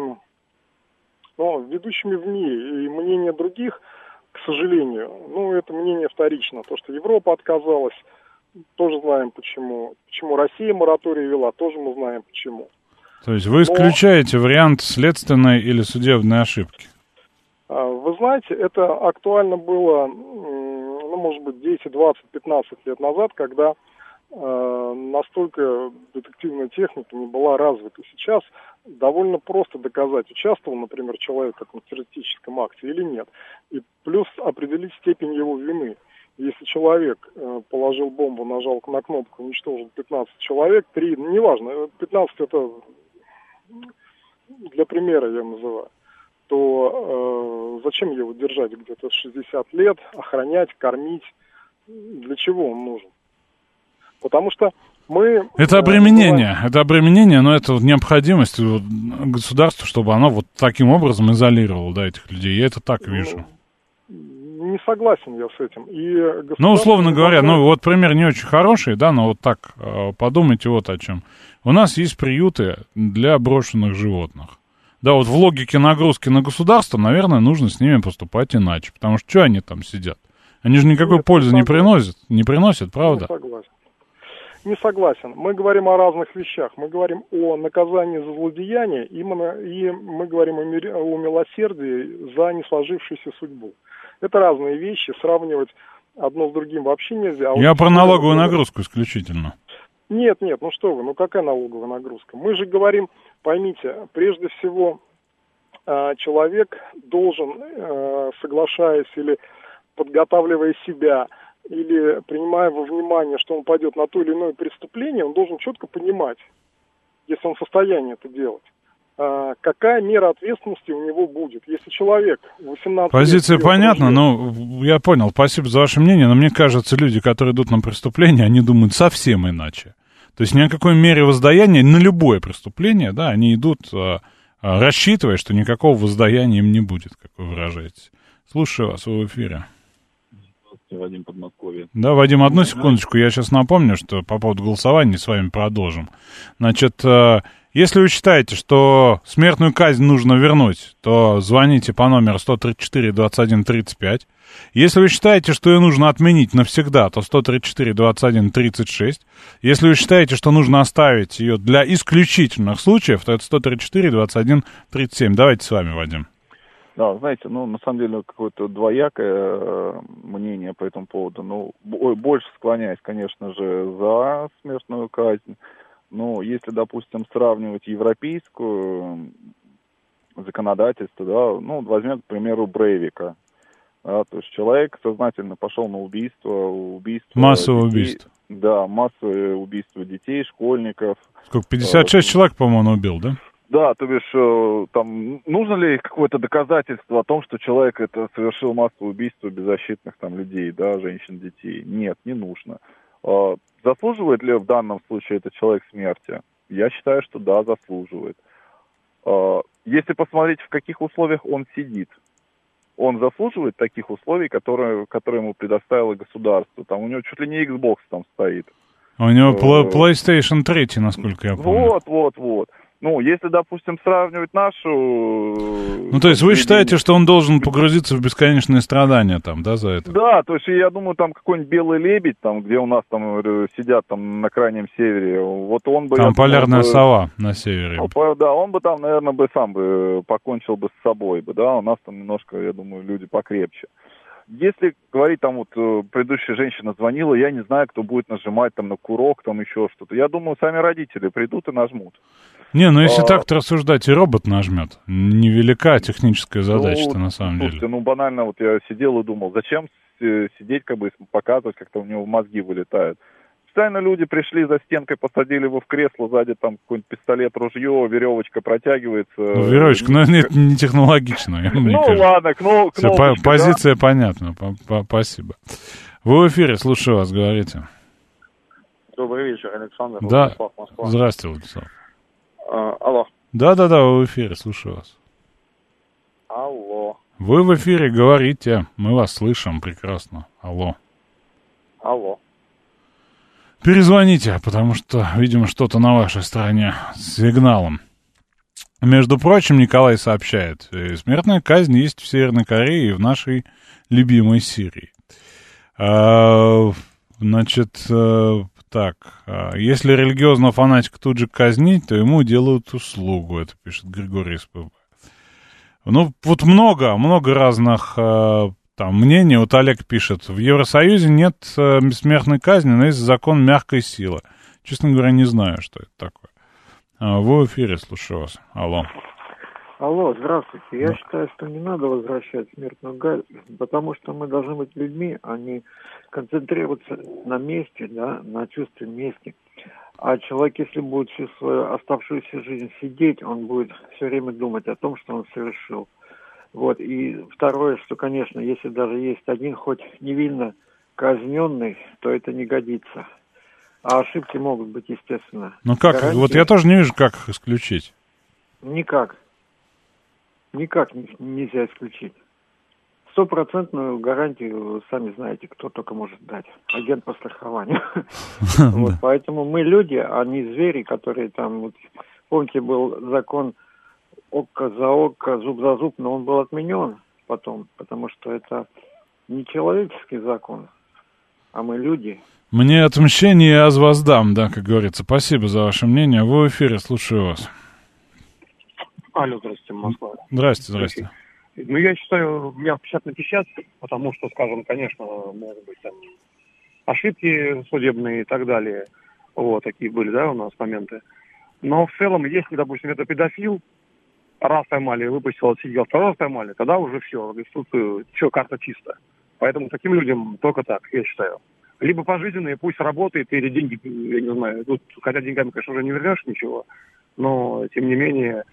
ведущими в мире. И мнение других, к сожалению, это мнение вторично. То, что Европа отказалась, тоже знаем почему. Почему Россия мораторий вела, тоже мы знаем почему. То есть вы исключаете вариант следственной или судебной ошибки? Вы знаете, это актуально было, может быть, 10, 20, 15 лет назад, когда настолько детективная техника не была развита. Сейчас довольно просто доказать, участвовал, например, человек в этом террористическом акте или нет. И плюс определить степень его вины. Если человек положил бомбу, нажал на кнопку, уничтожил 15 человек, 3, неважно, 15 это для примера я называю, то зачем его держать где-то 60 лет, охранять, кормить? Для чего он нужен? Потому что мы... Это обременение, но это необходимость государства, чтобы оно вот таким образом изолировало, этих людей. Я это так вижу. Не согласен я с этим. И условно говоря, вот пример не очень хороший, но вот так подумайте вот о чем. У нас есть приюты для брошенных животных. Да, вот в логике нагрузки на государство, наверное, нужно с ними поступать иначе. Потому что они там сидят? Они же никакой пользы не приносят, правда? Не согласен. Мы говорим о разных вещах. Мы говорим о наказании за злодеяние, и мы говорим о милосердии за несложившуюся судьбу. Это разные вещи, сравнивать одно с другим вообще нельзя. Я про налоговую нагрузку исключительно. Нет, что вы, какая налоговая нагрузка? Мы же говорим, поймите, прежде всего человек должен, соглашаясь или подготавливая себя, или принимая во внимание, что он пойдет на то или иное преступление, он должен четко понимать, если он в состоянии это делать, какая мера ответственности у него будет. Если человек 18 Позиция понятна, я понял, спасибо за ваше мнение, но мне кажется, люди, которые идут на преступление, они думают совсем иначе. То есть ни о какой мере воздаяния на любое преступление, да, они идут, рассчитывая, что никакого воздаяния им не будет, как вы выражаетесь. Слушаю вас, вы в эфире. Вадим, Подмосковье. Да, Вадим, одну секундочку, я сейчас напомню, что по поводу голосования с вами продолжим. Значит, если вы считаете, что смертную казнь нужно вернуть, то звоните по номеру 134-21-35. Если вы считаете, что ее нужно отменить навсегда, то 134-21-36. Если вы считаете, что нужно оставить ее для исключительных случаев, то это 134-21-37. Давайте с вами, Вадим. Да, знаете, на самом деле какое-то двоякое мнение по этому поводу. Больше склоняюсь, конечно же, за смертную казнь. Но если, допустим, сравнивать европейскую законодательство, да, возьмем, к примеру, Брейвика. Да, то есть человек сознательно пошел на убийство массовое детей, убийство. Да, массовое убийство детей, школьников. Сколько, 56 человек, по-моему, он убил, да? Да, то бишь, там, нужно ли какое-то доказательство о том, что человек это совершил массовое убийство беззащитных там людей, да, женщин, детей? Нет, не нужно. Заслуживает ли в данном случае этот человек смерти? Я считаю, что да, заслуживает. Если посмотреть, в каких условиях он сидит, он заслуживает таких условий, которые ему предоставило государство. Там у него чуть ли не Xbox там стоит. У него PlayStation 3, насколько я помню. Вот. Если, допустим, сравнивать нашу... то есть вы считаете, что он должен погрузиться в бесконечные страдания там, да, за это? Да, то есть я думаю, там какой-нибудь «Белый лебедь», там, где у нас там сидят там на крайнем севере, вот он бы... Там полярная сова на севере. Да, он бы там, наверное, сам покончил бы с собой бы, да, у нас там немножко, я думаю, люди покрепче. Если говорить, там вот предыдущая женщина звонила, я не знаю, кто будет нажимать там на курок, там еще что-то. Я думаю, сами родители придут и нажмут. Не, если так-то рассуждать, и робот нажмет. Невелика техническая задача-то на самом деле. Слушайте, банально, вот я сидел и думал, зачем сидеть, показывать, как-то у него мозги вылетают. Специально люди пришли за стенкой, посадили его в кресло, сзади там какой-нибудь пистолет, ружье, веревочка протягивается. Веревочка, но это не технологично. Ладно, кнопочка. Позиция понятна, спасибо. Вы в эфире, слушаю вас, говорите. Добрый вечер, Александр. Да, Владислав, Москва. Здравствуйте, Владислав. Алло. Да, вы в эфире, слушаю вас. Алло. Вы в эфире, говорите, мы вас слышим прекрасно. Алло. Перезвоните, потому что, видимо, что-то на вашей стороне с сигналом. Между прочим, Николай сообщает, смертная казнь есть в Северной Корее и в нашей любимой Сирии. Если религиозного фанатика тут же казнить, то ему делают услугу, это пишет Григорий СПБ. Много разных мнений. Вот Олег пишет, в Евросоюзе нет бессмертной казни, но есть закон мягкой силы. Честно говоря, не знаю, что это такое. Вы в эфире, слушаю вас. Алло. Алло, здравствуйте. Я считаю, что не надо возвращать смертную казнь, потому что мы должны быть людьми, а не концентрироваться на месте, да, на чувстве мести. А человек, если будет всю свою оставшуюся жизнь сидеть, он будет все время думать о том, что он совершил. Вот. И второе, что, конечно, если даже есть один хоть невинно казненный, то это не годится. А ошибки могут быть, естественно. Гарантия... Вот я тоже не вижу, как их исключить. Никак нельзя исключить. 100% гарантию, сами знаете, кто только может дать. Агент по страхованию. Поэтому мы люди, а не звери, которые там... Помните, был закон око за око, зуб за зуб, но он был отменен потом, потому что это не человеческий закон, а мы люди. Мне отмщение аз воздам, да, как говорится. Спасибо за ваше мнение. Вы в эфире, слушаю вас. Алло, здравствуйте, Москва. Здрасте. Я считаю, у меня 50 на 50, потому что, скажем, конечно, может быть, там ошибки судебные и так далее. Вот, такие были, да, у нас моменты. Но в целом, если, допустим, это педофил, раз поймали, выпустил, отсидел, второй раз поймали, тогда уже все, карта чиста. Поэтому таким людям только так, я считаю. Либо пожизненные, пусть работает, или деньги, я не знаю, тут, хотя деньгами, конечно, уже не вернешь ничего, но, тем не менее,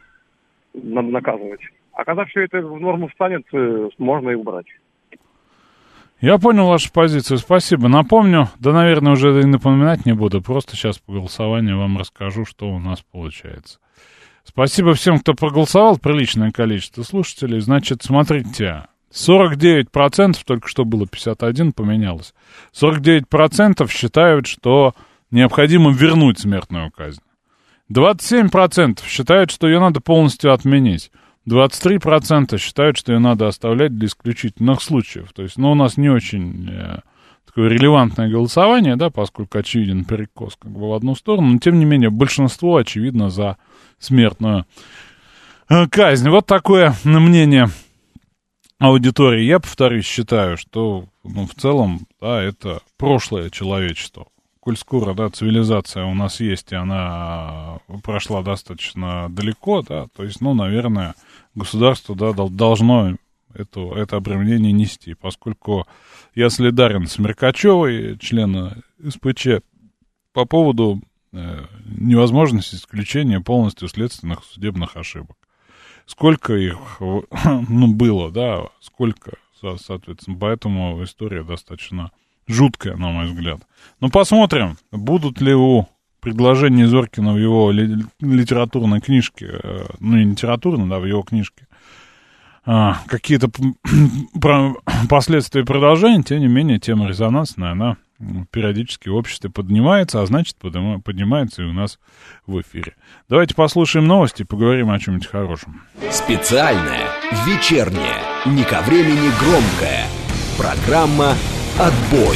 надо наказывать. А когда все это в норму встанет, можно и убрать. Я понял вашу позицию, спасибо. Напомню, да, наверное, уже и напоминать не буду, просто сейчас по голосованию вам расскажу, что у нас получается. Спасибо всем, кто проголосовал, приличное количество слушателей. Значит, смотрите, 49%, только что было 51, поменялось. 49% считают, что необходимо вернуть смертную казнь. 27% считают, что ее надо полностью отменить. 23% считают, что ее надо оставлять для исключительных случаев. То есть, у нас не очень такое релевантное голосование, да, поскольку очевиден перекос как бы в одну сторону, но тем не менее большинство очевидно за смертную казнь. Вот такое мнение аудитории. Я, повторюсь, считаю, что в целом, да, это прошлое человечество. Коль скоро, да, цивилизация у нас есть, и она прошла достаточно далеко, да, то есть, наверное, государство, да, должно это обременение нести, поскольку я солидарен с Меркачевой, члена СПЧ, по поводу невозможности исключения полностью следственных судебных ошибок. Сколько их, было, да, сколько, соответственно, поэтому история достаточно жуткая, на мой взгляд. Посмотрим, будут ли у предложений Зоркина в его литературной книжке, не литературной, да, в его книжке, какие-то последствия продолжения. Тем не менее, тема резонансная, она периодически в обществе поднимается, а значит, поднимается и у нас в эфире. Давайте послушаем новости и поговорим о чем-нибудь хорошем. Специальная, вечерняя, не ко времени громкая программа «Отбой».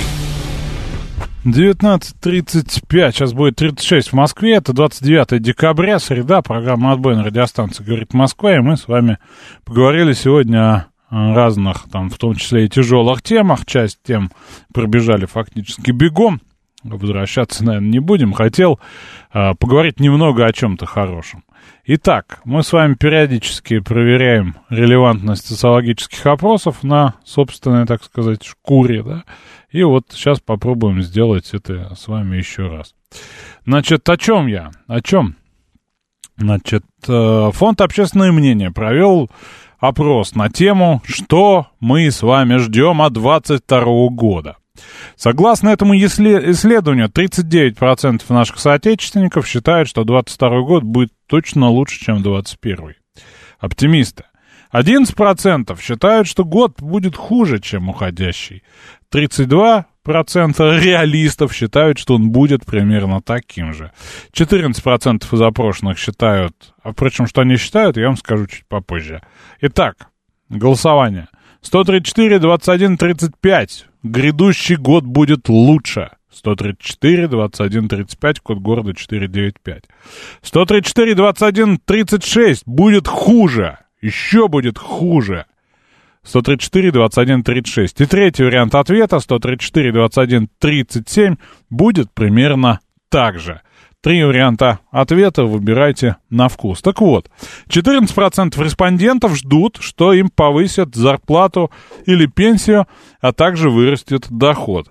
19:35, сейчас будет 36 в Москве, это 29 декабря, среда, программа «Отбой» на радиостанции «Говорит Москва», и мы с вами поговорили сегодня о разных, там, в том числе и тяжелых темах, часть тем пробежали фактически бегом, возвращаться, наверное, не будем, хотел поговорить немного о чем-то хорошем. Итак, мы с вами периодически проверяем релевантность социологических опросов на собственной, так сказать, шкуре, да, и вот сейчас попробуем сделать это с вами еще раз. Значит, о чем я? О чем? Значит, фонд «Общественное мнение» провел опрос на тему, что мы с вами ждем от 2022 года. Согласно этому исследованию, 39% наших соотечественников считают, что 2022 год будет точно лучше, чем 2021. Оптимисты. 11% считают, что год будет хуже, чем уходящий. 32% реалистов считают, что он будет примерно таким же. 14% из опрошенных считают, впрочем, что они считают, я вам скажу чуть попозже. Итак, голосование. 134, 21, 35. Грядущий год будет лучше. 134, 21, 35, код города 495. 134, 21, 36. Будет хуже. Еще будет хуже. 134, 21, 36. И третий вариант ответа, 134, 21, 37, будет примерно так же. Три варианта ответа выбирайте на вкус. Так вот, 14% респондентов ждут, что им повысят зарплату или пенсию, а также вырастет доход.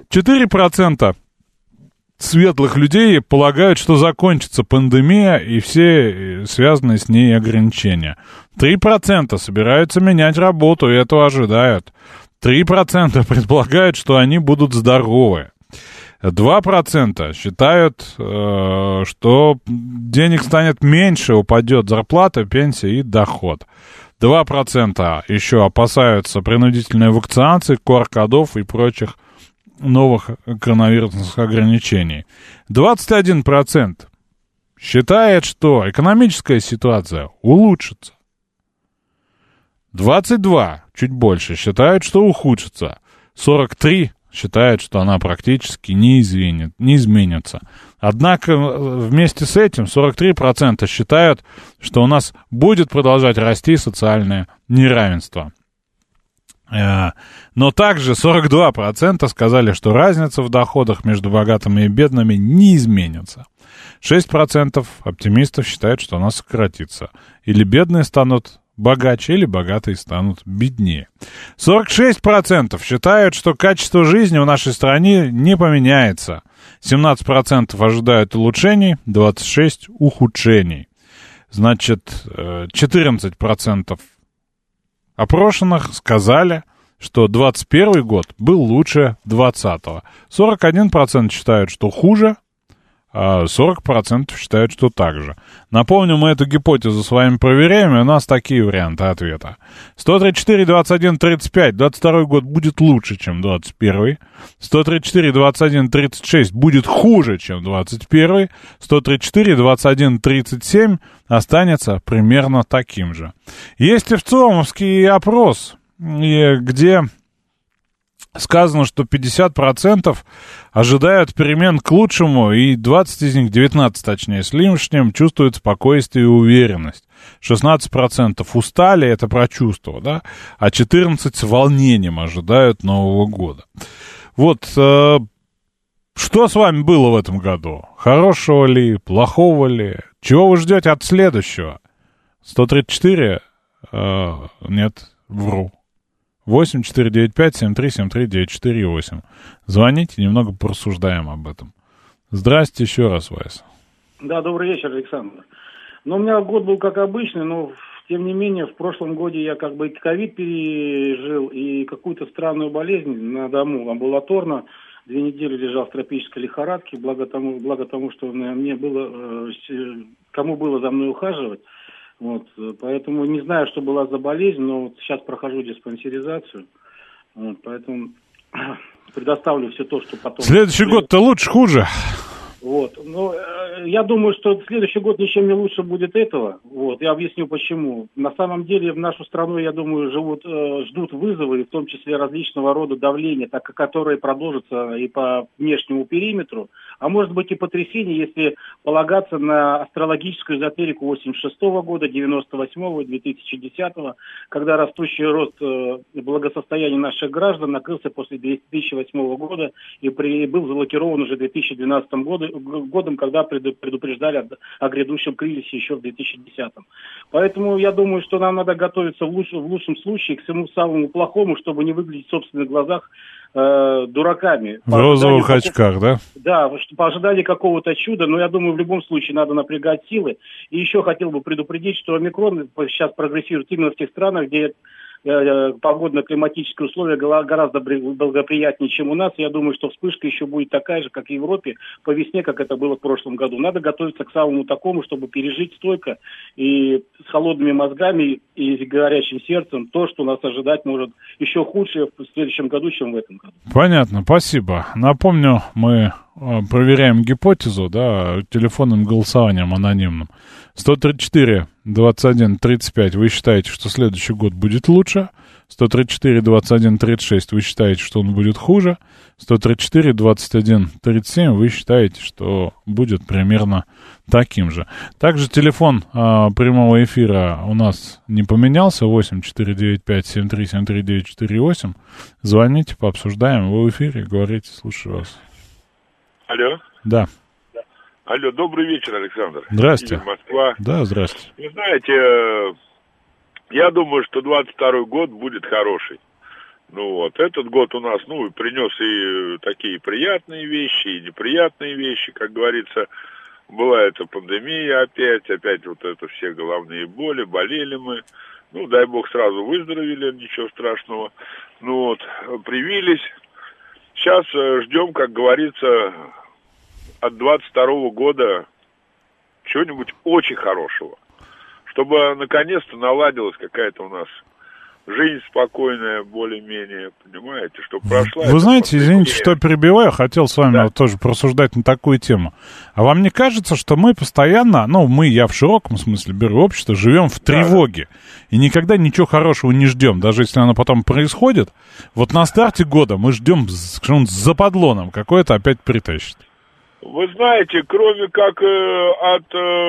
4% светлых людей полагают, что закончится пандемия и все связанные с ней ограничения. 3% собираются менять работу и этого ожидают. 3% предполагают, что они будут здоровы. 2% считают, что денег станет меньше, упадет зарплата, пенсия и доход. 2% еще опасаются принудительной вакцинации, QR-кодов и прочих новых коронавирусных ограничений. 21% считает, что экономическая ситуация улучшится. 22%, чуть больше, считают, что ухудшится. 43% считают, что она практически не изменится. Однако вместе с этим 43% считают, что у нас будет продолжать расти социальное неравенство. Но также 42% сказали, что разница в доходах между богатыми и бедными не изменится. 6% оптимистов считают, что она сократится. Или бедные станут богаче, или богатые станут беднее. 46% считают, что качество жизни в нашей стране не поменяется. 17% ожидают улучшений, 26% ухудшений. Значит, 14% опрошенных сказали, что 21 год был лучше 20-го. 41% считают, что хуже, а 40% считают, что так же. Напомню, мы эту гипотезу с вами проверяем, и у нас такие варианты ответа. 134, 21, 35. 22 год будет лучше, чем 21. 134, 21, 36 будет хуже, чем 21. 134, 21, 37 останется примерно таким же. Есть и ВЦИОМовский опрос, где сказано, что 50% ожидают перемен к лучшему, и 20 из них, 19 точнее, с лишним, чувствуют спокойствие и уверенность. 16% устали, это про чувство, да, а 14% с волнением ожидают Нового года. Вот, что с вами было в этом году? Хорошего ли, плохого ли? Чего вы ждете от следующего? 134? Нет, вру. 8-495-7373-948. Звоните, немного порассуждаем об этом. Здрасте еще раз, Вайс. Да, добрый вечер, Александр. Ну, у меня год был как обычный, но, тем не менее, в прошлом году я как бы ковид пережил и какую-то странную болезнь на дому, амбулаторно. 2 недели лежал в тропической лихорадке, благо тому, что мне было, кому было за мной ухаживать. Вот, поэтому не знаю, что была за болезнь, но вот сейчас прохожу диспансеризацию, вот, поэтому предоставлю все то, что потом... Следующий год-то лучше, хуже? Вот, но я думаю, что следующий год ничем не лучше будет этого, вот, я объясню почему. На самом деле в нашу страну, я думаю, ждут вызовы, в том числе различного рода давления, которые продолжатся и по внешнему периметру, а может быть и потрясение, если полагаться на астрологическую эзотерику 86-го года, 98-го и 2010-го, когда растущий рост благосостояния наших граждан накрылся после 2008 года и был заблокирован уже 2012 годом, когда предупреждали о грядущем кризисе еще в 2010-м. Поэтому я думаю, что нам надо готовиться в лучшем случае к всему самому плохому, чтобы не выглядеть в собственных глазах дураками. В розовых очках, да? Да, по ожиданию какого-то чуда, но я думаю, в любом случае надо напрягать силы. И еще хотел бы предупредить, что омикрон сейчас прогрессирует именно в тех странах, где погодно-климатические условия гораздо благоприятнее, чем у нас. Я думаю, что вспышка еще будет такая же, как и в Европе, по весне, как это было в прошлом году. Надо готовиться к самому такому, чтобы пережить стойко и с холодными мозгами и с горячим сердцем то, что нас ожидать может еще худшее в следующем году, чем в этом году. Понятно, спасибо. Напомню, мы проверяем гипотезу, да, телефонным голосованием анонимным. 134, 21, 35 вы считаете, что следующий год будет лучше. 134, 21, 36 вы считаете, что он будет хуже. 134, 21, 37 вы считаете, что будет примерно таким же. Также телефон прямого эфира у нас не поменялся. 8-495-7373-948. Звоните, пообсуждаем. Вы в эфире, говорите, слушаю вас. Алло. Да. Алло, добрый вечер, Александр. Здрасте. Игорь, Москва. Да, здрасте. Вы знаете, я думаю, что 22-й год будет хороший. Ну вот, этот год у нас, принес и такие приятные вещи, и неприятные вещи, как говорится. Была эта пандемия опять вот это все головные боли, болели мы. Дай бог, сразу выздоровели, ничего страшного. Привились. Сейчас ждем, как говорится, от 22-го года чего-нибудь очень хорошего. Чтобы наконец-то наладилась какая-то у нас жизнь спокойная, более-менее, понимаете, чтобы прошла... Вы знаете, извините, что перебиваю, хотел с вами тоже порассуждать на такую тему. А вам не кажется, что мы постоянно, я в широком смысле беру общество, живем в тревоге и никогда ничего хорошего не ждем, даже если оно потом происходит? Вот на старте года мы ждем, что он с западлоном какое-то опять притащит. Вы знаете, кроме как от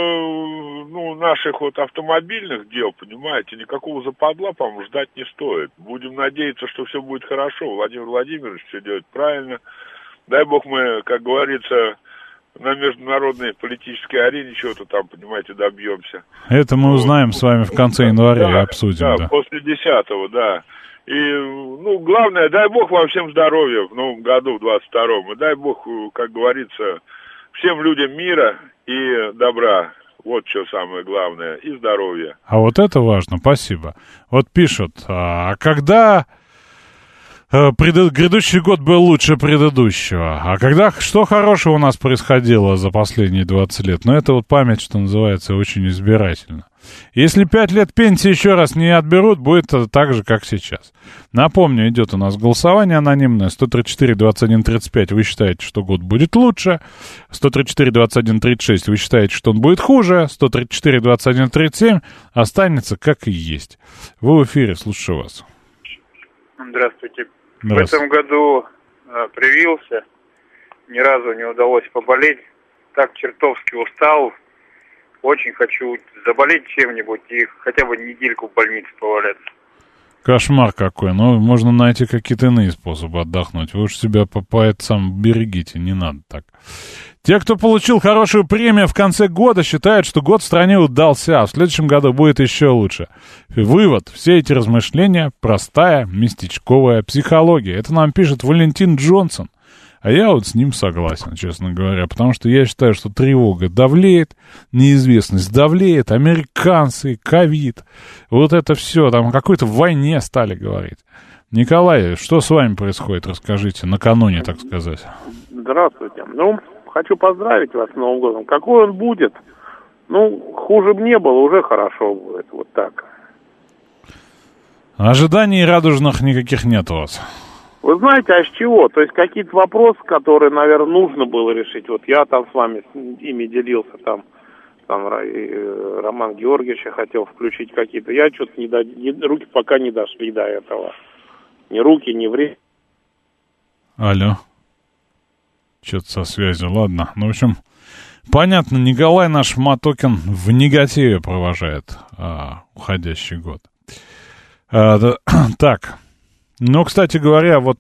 наших автомобильных дел, понимаете, никакого западла, по-моему, ждать не стоит. Будем надеяться, что все будет хорошо. Владимир Владимирович все делает правильно. Дай бог мы, как говорится, на международной политической арене чего-то там, понимаете, добьемся. Это мы узнаем с вами в конце января и обсудим. Да, после 10-го, да. И, главное, дай бог вам всем здоровья в новом году, в 22-м. И дай бог, как говорится, всем людям мира и добра. Вот что самое главное. И здоровья. А вот это важно, спасибо. Вот пишут, а когда грядущий год был лучше предыдущего. А когда что хорошего у нас происходило за последние 20 лет? Ну, это вот память, что называется, очень избирательна. Если 5 лет пенсии еще раз не отберут, будет это так же, как сейчас. Напомню, идет у нас голосование анонимное. 134-21-35 вы считаете, что год будет лучше. 134-21-36 вы считаете, что он будет хуже. 134-21-37 останется как и есть. Вы в эфире, слушаю вас. Здравствуйте. В этом году привился. Ни разу не удалось поболеть. Так чертовски устал. Очень хочу заболеть чем-нибудь и хотя бы недельку в больнице поваляться. Кошмар какой. Ну, можно найти какие-то иные способы отдохнуть. Вы уж себя сам берегите, не надо так. Те, кто получил хорошую премию в конце года, считают, что год в стране удался, а в следующем году будет еще лучше. Вывод. Все эти размышления – простая местечковая психология. Это нам пишет Валентин Джонсон. А я вот с ним согласен, честно говоря, потому что я считаю, что тревога давлеет, неизвестность давлеет, американцы, ковид, вот это все, там о какой-то войне стали говорить. Николай, что с вами происходит, расскажите, накануне, так сказать. Здравствуйте. Ну, хочу поздравить вас с Новым годом. Какой он будет? Ну, хуже бы не было, уже хорошо будет, вот так. Ожиданий радужных никаких нет у вас? Вы знаете, а с чего? То есть какие-то вопросы, которые, наверное, нужно было решить. Вот я там с вами ими делился, там Роман Георгиевич хотел включить какие-то. Я что-то руки пока не дошли до этого. Ни руки, ни время. Алло. Что-то со связью, ладно. Ну, в общем, понятно, Николай наш Матокин в негативе провожает уходящий год. Так. Ну, кстати говоря, вот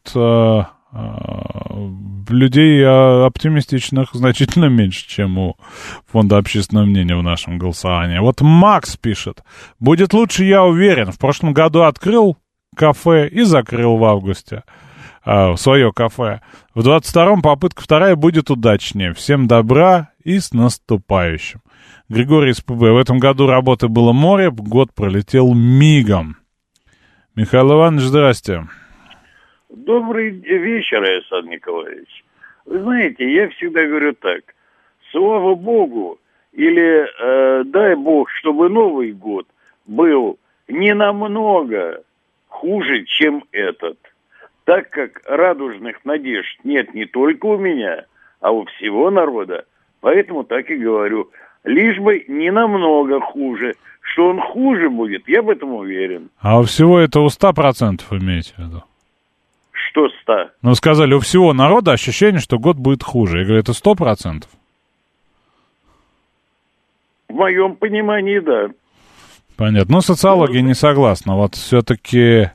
людей оптимистичных значительно меньше, чем у Фонда общественного мнения в нашем голосовании. Вот Макс пишет. Будет лучше, я уверен. В прошлом году открыл кафе и закрыл в августе свое кафе. В 22-м попытка вторая будет удачнее. Всем добра и с наступающим. Григорий из ПБ. В этом году работы было море, год пролетел мигом. Михаил Иванович, здрасте. Добрый вечер, Александр Николаевич. Вы знаете, я всегда говорю так. Слава Богу, или дай Бог, чтобы Новый год был не намного хуже, чем этот. Так как радужных надежд нет не только у меня, а у всего народа. Поэтому так и говорю. Лишь бы не намного хуже. Что он хуже будет, я в этом уверен. А у всего это у 100% имеете в виду? Что 100? Ну, сказали, у всего народа ощущение, что год будет хуже. Я говорю, это 100%? В моем понимании, да. Понятно. Ну, социология не согласна. Вот все-таки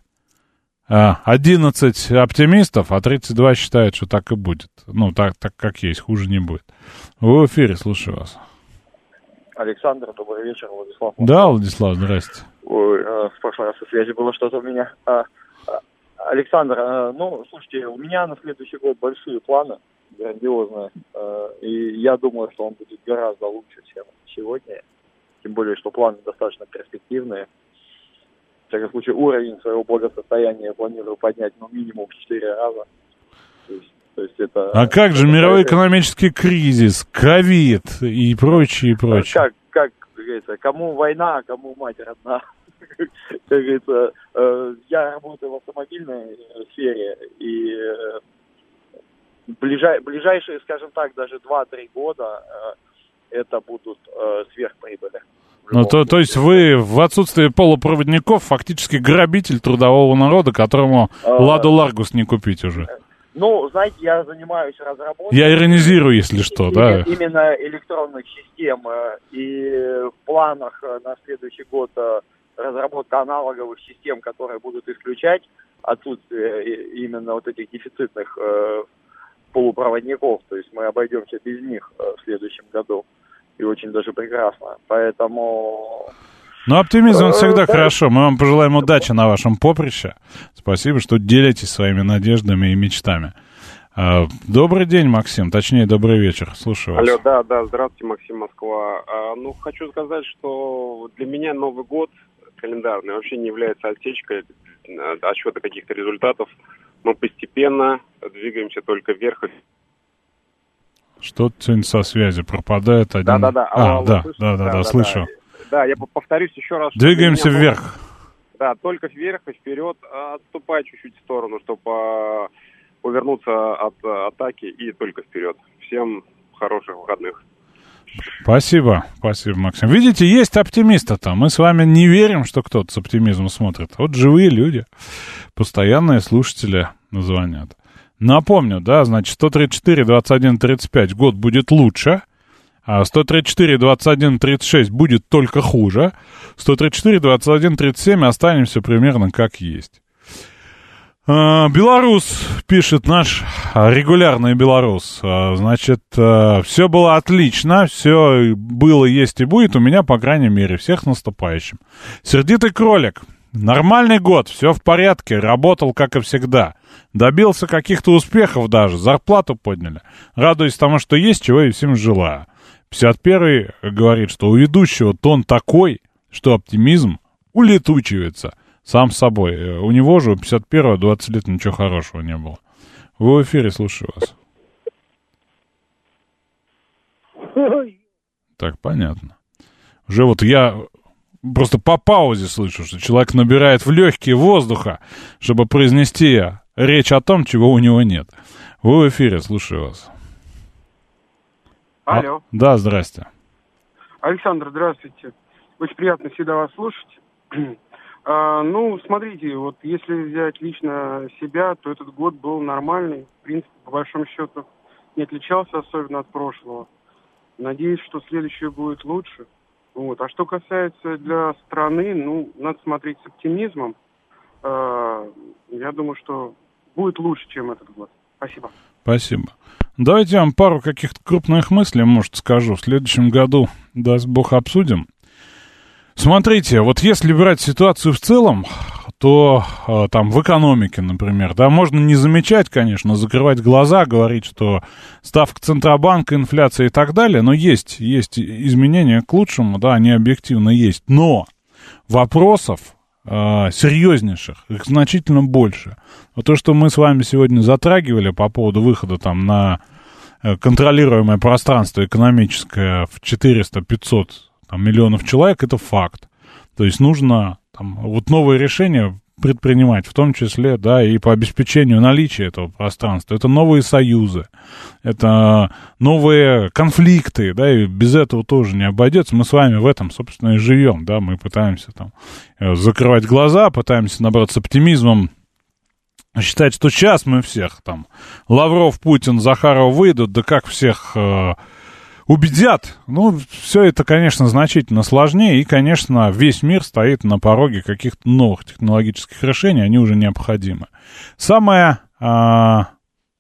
11 оптимистов, а 32 считают, что так и будет. Ну, так как есть, хуже не будет. Вы в эфире, слушаю вас. Александр, добрый вечер, Владислав. Да, Владислав, здрасте. Ой, в прошлый раз со связи было что-то у меня. Александр, ну, слушайте, у меня на следующий год большие планы, грандиозные, и я думаю, что он будет гораздо лучше, чем сегодня, тем более, что планы достаточно перспективные. В всяком случае, уровень своего благосостояния я планирую поднять, ну, минимум в 4 раза. То есть это, а как же мировой экономический кризис, ковид и прочее, и прочее? Как говорится, кому война, а кому мать родна? Как говорится, я работаю в автомобильной сфере, и ближайшие, скажем так, даже 2-3 года это будут сверхприбыли. Ну, то есть вы в отсутствие полупроводников фактически грабитель трудового народа, которому Ладу Ларгус не купить уже. Ну, знаете, я занимаюсь разработкой... Я иронизирую, если что, да. Именно электронных систем. И в планах на следующий год разработка аналоговых систем, которые будут исключать отсутствие именно вот этих дефицитных полупроводников. То есть мы обойдемся без них в следующем году. И очень даже прекрасно. Поэтому... Ну, оптимизм он всегда хорошо. Мы вам пожелаем удачи на вашем поприще. Спасибо, что делитесь своими надеждами и мечтами. Добрый день, Максим. Точнее, добрый вечер. Слушаю вас. Алло, да, здравствуйте, Максим, Москва. Ну, хочу сказать, что для меня Новый год календарный вообще не является отсечкой отсчета каких-то результатов Мы постепенно двигаемся только вверх. Что-то сегодня со связью пропадает один... Да-да-да. Да, слышу. Да, я повторюсь еще раз. Двигаемся вверх. Да, только вверх и вперед, отступай чуть-чуть в сторону, чтобы увернуться от атаки, и только вперед. Всем хороших выходных. Спасибо, Максим. Видите, есть оптимисты-то. Мы с вами не верим, что кто-то с оптимизмом смотрит. Вот живые люди, постоянные слушатели звонят. Напомню, да, значит, 134-21-35 год будет лучше, а 134-21-36 будет только хуже, 134-21-37 останемся примерно как есть. Белорус, пишет наш регулярный белорус, значит, все было отлично, все было, есть и будет, у меня, по крайней мере, всех наступающим. Сердитый кролик, нормальный год, все в порядке, работал, как и всегда, добился каких-то успехов даже, зарплату подняли, радуюсь тому, что есть, чего и всем желаю. 51-й говорит, что у ведущего тон такой, что оптимизм улетучивается сам собой. У него же, у 51-го, 20 лет ничего хорошего не было. Вы в эфире, слушаю вас. Так, понятно. Уже вот я просто по паузе слышу, что человек набирает в легкие воздуха, чтобы произнести речь о том, чего у него нет. Вы в эфире, слушаю вас. Алло. Да, здрасте. Александр, здравствуйте. Очень приятно всегда вас слушать. Ну, смотрите, вот если взять лично себя, то этот год был нормальный. В принципе, по большому счету, не отличался особенно от прошлого. Надеюсь, что следующее будет лучше. Вот. А что касается для страны, ну, надо смотреть с оптимизмом. Я думаю, что будет лучше, чем этот год. Спасибо. Спасибо. Давайте я вам пару каких-то крупных мыслей, может, скажу. В следующем году, даст Бог, обсудим. Смотрите, вот если брать ситуацию в целом, то там в экономике, например, да, можно не замечать, конечно, закрывать глаза, говорить, что ставка Центробанка, инфляция и так далее, но есть изменения к лучшему, да, они объективно есть, но вопросов серьезнейших, их значительно больше. Вот то, что мы с вами сегодня затрагивали по поводу выхода там на контролируемое пространство экономическое в 400-500 миллионов человек, это факт. То есть нужно там, вот новые решения предпринимать, в том числе, да, и по обеспечению наличия этого пространства. Это новые союзы, это новые конфликты, да, и без этого тоже не обойдется. Мы с вами в этом, собственно, и живем, да, мы пытаемся там закрывать глаза, пытаемся, наоборот, с оптимизмом считать, что сейчас мы всех там, Лавров, Путин, Захаров выйдут, да как всех убедят. Ну, все это, конечно, значительно сложнее, и, конечно, весь мир стоит на пороге каких-то новых технологических решений, они уже необходимы. Самое, на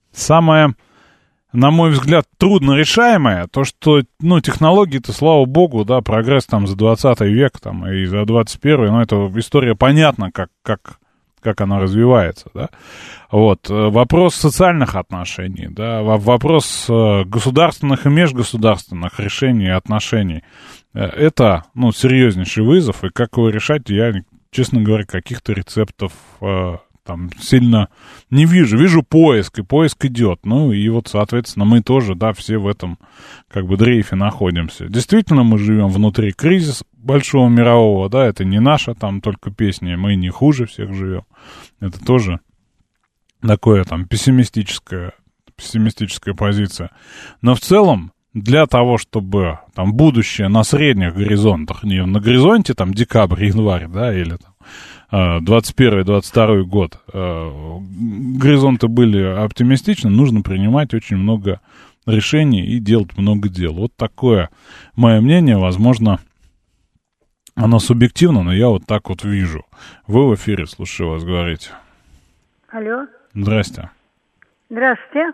мой взгляд, трудно решаемое, то, что, ну, технологии-то, слава богу, да, прогресс там за 20 век, там, и за 21, ну, это история понятна, как она развивается, да. Вот. Вопрос социальных отношений, да, вопрос государственных и межгосударственных решений и отношений. Это, ну, серьезнейший вызов, и как его решать, я, честно говоря, каких-то рецептов там сильно не вижу. Вижу поиск, и поиск идет. Ну, и вот, соответственно, мы тоже, да, все в этом, как бы, дрейфе находимся. Действительно, мы живем внутри кризиса большого мирового, да, это не наша там только песня, мы не хуже всех живем. Это тоже такое там пессимистическая позиция. Но в целом, для того, чтобы там будущее на средних горизонтах, не на горизонте там декабрь, январь, да, или там 21-22 год, горизонты были оптимистичны, нужно принимать очень много решений и делать много дел. Вот такое мое мнение, возможно, оно субъективно, но я вот так вот вижу. Вы в эфире, слушаю вас, говорите. Алло. Здрасте. Здравствуйте.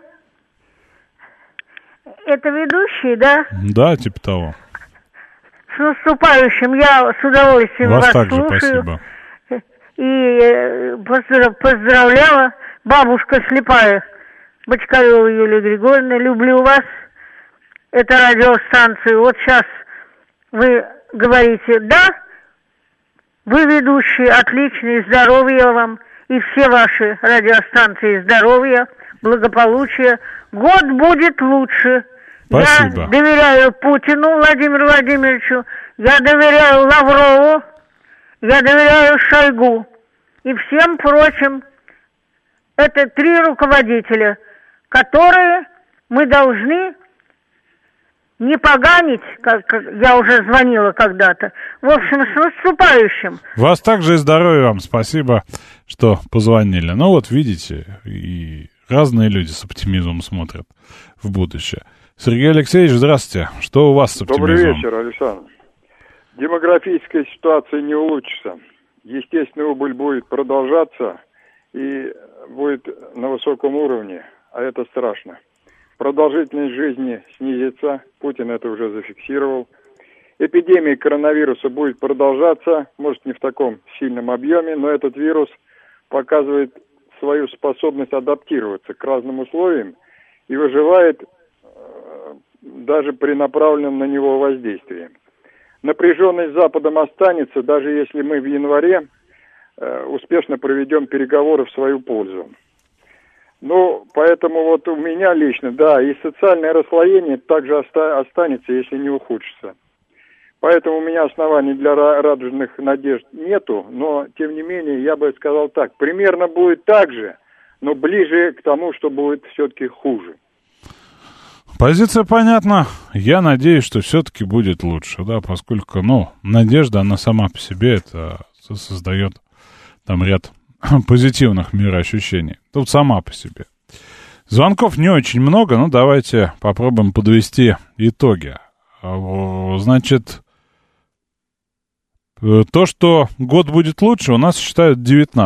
Это ведущий, да? Да, типа того. С наступающим. Я с удовольствием вас также, слушаю. спасибо. И поздравляла бабушка слепая Бочкарева Юлия Григорьевна. Люблю вас. Это радиостанцию. Вот сейчас вы говорите, да, вы ведущий, отличный, здоровья вам и все ваши радиостанции здоровья, благополучия. Год будет лучше. Спасибо. Я доверяю Путину Владимиру Владимировичу, я доверяю Лаврову, я доверяю Шойгу и всем прочим. Это 3 руководителя, которые мы должны не поганить, как я уже звонила когда-то. В общем, с наступающим. Вас также и здоровья вам. Спасибо, что позвонили. Ну вот, видите, и разные люди с оптимизмом смотрят в будущее. Сергей Алексеевич, здравствуйте. Что у вас с оптимизмом? Добрый вечер, Александр. Демографическая ситуация не улучшится. Естественный убыль будет продолжаться и будет на высоком уровне, а это страшно. Продолжительность жизни снизится, Путин это уже зафиксировал. Эпидемия коронавируса будет продолжаться, может не в таком сильном объеме, но этот вирус показывает свою способность адаптироваться к разным условиям и выживает даже при направленном на него воздействии. Напряженность с Западом останется, даже если мы в январе успешно проведем переговоры в свою пользу. Ну, поэтому вот у меня лично, да, и социальное расслоение также останется, если не ухудшится. Поэтому у меня оснований для радужных надежд нету, но, тем не менее, я бы сказал так, примерно будет так же, но ближе к тому, что будет все-таки хуже. Позиция понятна. Я надеюсь, что все-таки будет лучше, да, поскольку, надежда, она сама по себе это создает там ряд позитивных мироощущений. Тут сама по себе. Звонков не очень много, но давайте попробуем подвести итоги. Значит, то, что год будет лучше, у нас считают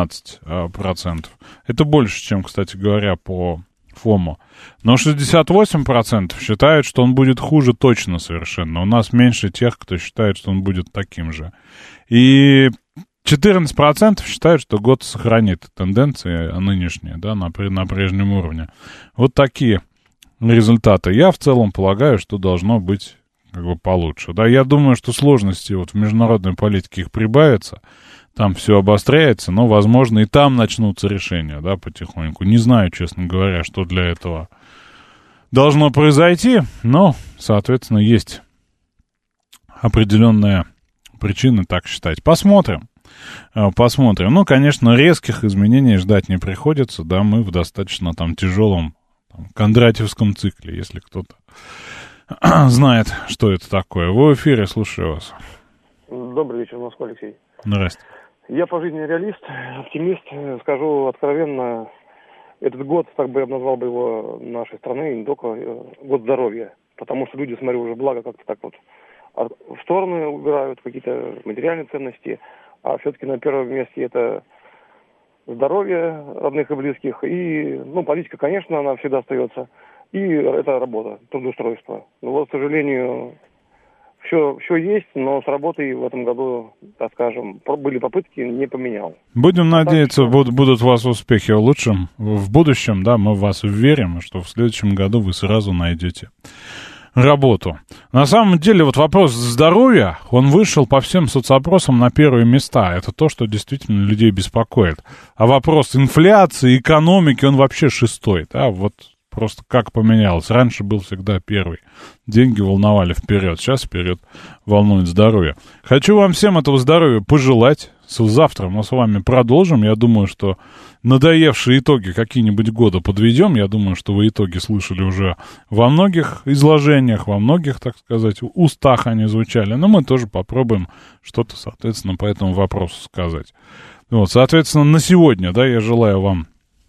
19%. Это больше, чем, кстати говоря, по ФОМу. Но 68% считают, что он будет хуже точно совершенно. У нас меньше тех, кто считает, что он будет таким же. И 14% считают, что год сохранит тенденции нынешние, да, на прежнем уровне. Вот такие результаты. Я в целом полагаю, что должно быть получше. Да, я думаю, что сложности в международной политике их прибавится. Там все обостряется, но, возможно, и там начнутся решения, да, потихоньку. Не знаю, честно говоря, что для этого должно произойти, но, соответственно, есть определенные причины так считать. Посмотрим. Ну, конечно, резких изменений ждать не приходится, да, мы в достаточно там тяжелом кондратьевском цикле, если кто-то знает, что это такое. Вы в эфире, слушаю вас. Добрый вечер, Москва, Алексей. Здрасте. Я по жизни реалист, оптимист, скажу откровенно, этот год, так бы я назвал бы его нашей страны, не только год здоровья, потому что люди, смотрю, уже благо как-то так вот в стороны убирают какие-то материальные ценности, а все-таки на первом месте это здоровье родных и близких, и, политика, конечно, она всегда остается, и это работа, трудоустройство. Но вот, к сожалению, все есть, но с работой в этом году, так скажем, были попытки, не поменял. Будем надеяться, будут у вас успехи в будущем, да, мы в вас верим, что в следующем году вы сразу найдете работу. На самом деле, вопрос здоровья, он вышел по всем соцопросам на первые места. Это то, что действительно людей беспокоит. А вопрос инфляции, экономики, он вообще 6-й, да, просто как поменялось. Раньше был всегда первый. Деньги волновали вперед. Сейчас вперед волнует здоровье. Хочу вам всем этого здоровья пожелать. Завтра мы с вами продолжим. Я думаю, что надоевшие итоги какие-нибудь года подведем. Я думаю, что вы итоги слышали уже во многих изложениях, во многих, так сказать, устах они звучали. Но мы тоже попробуем что-то, соответственно, по этому вопросу сказать. Соответственно, на сегодня, да, я желаю вам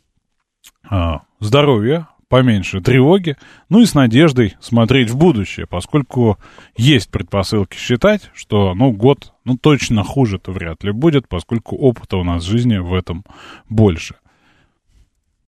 здоровья, поменьше тревоги, и с надеждой смотреть в будущее, поскольку есть предпосылки считать, что, год, точно хуже-то вряд ли будет, поскольку опыта у нас в жизни в этом больше.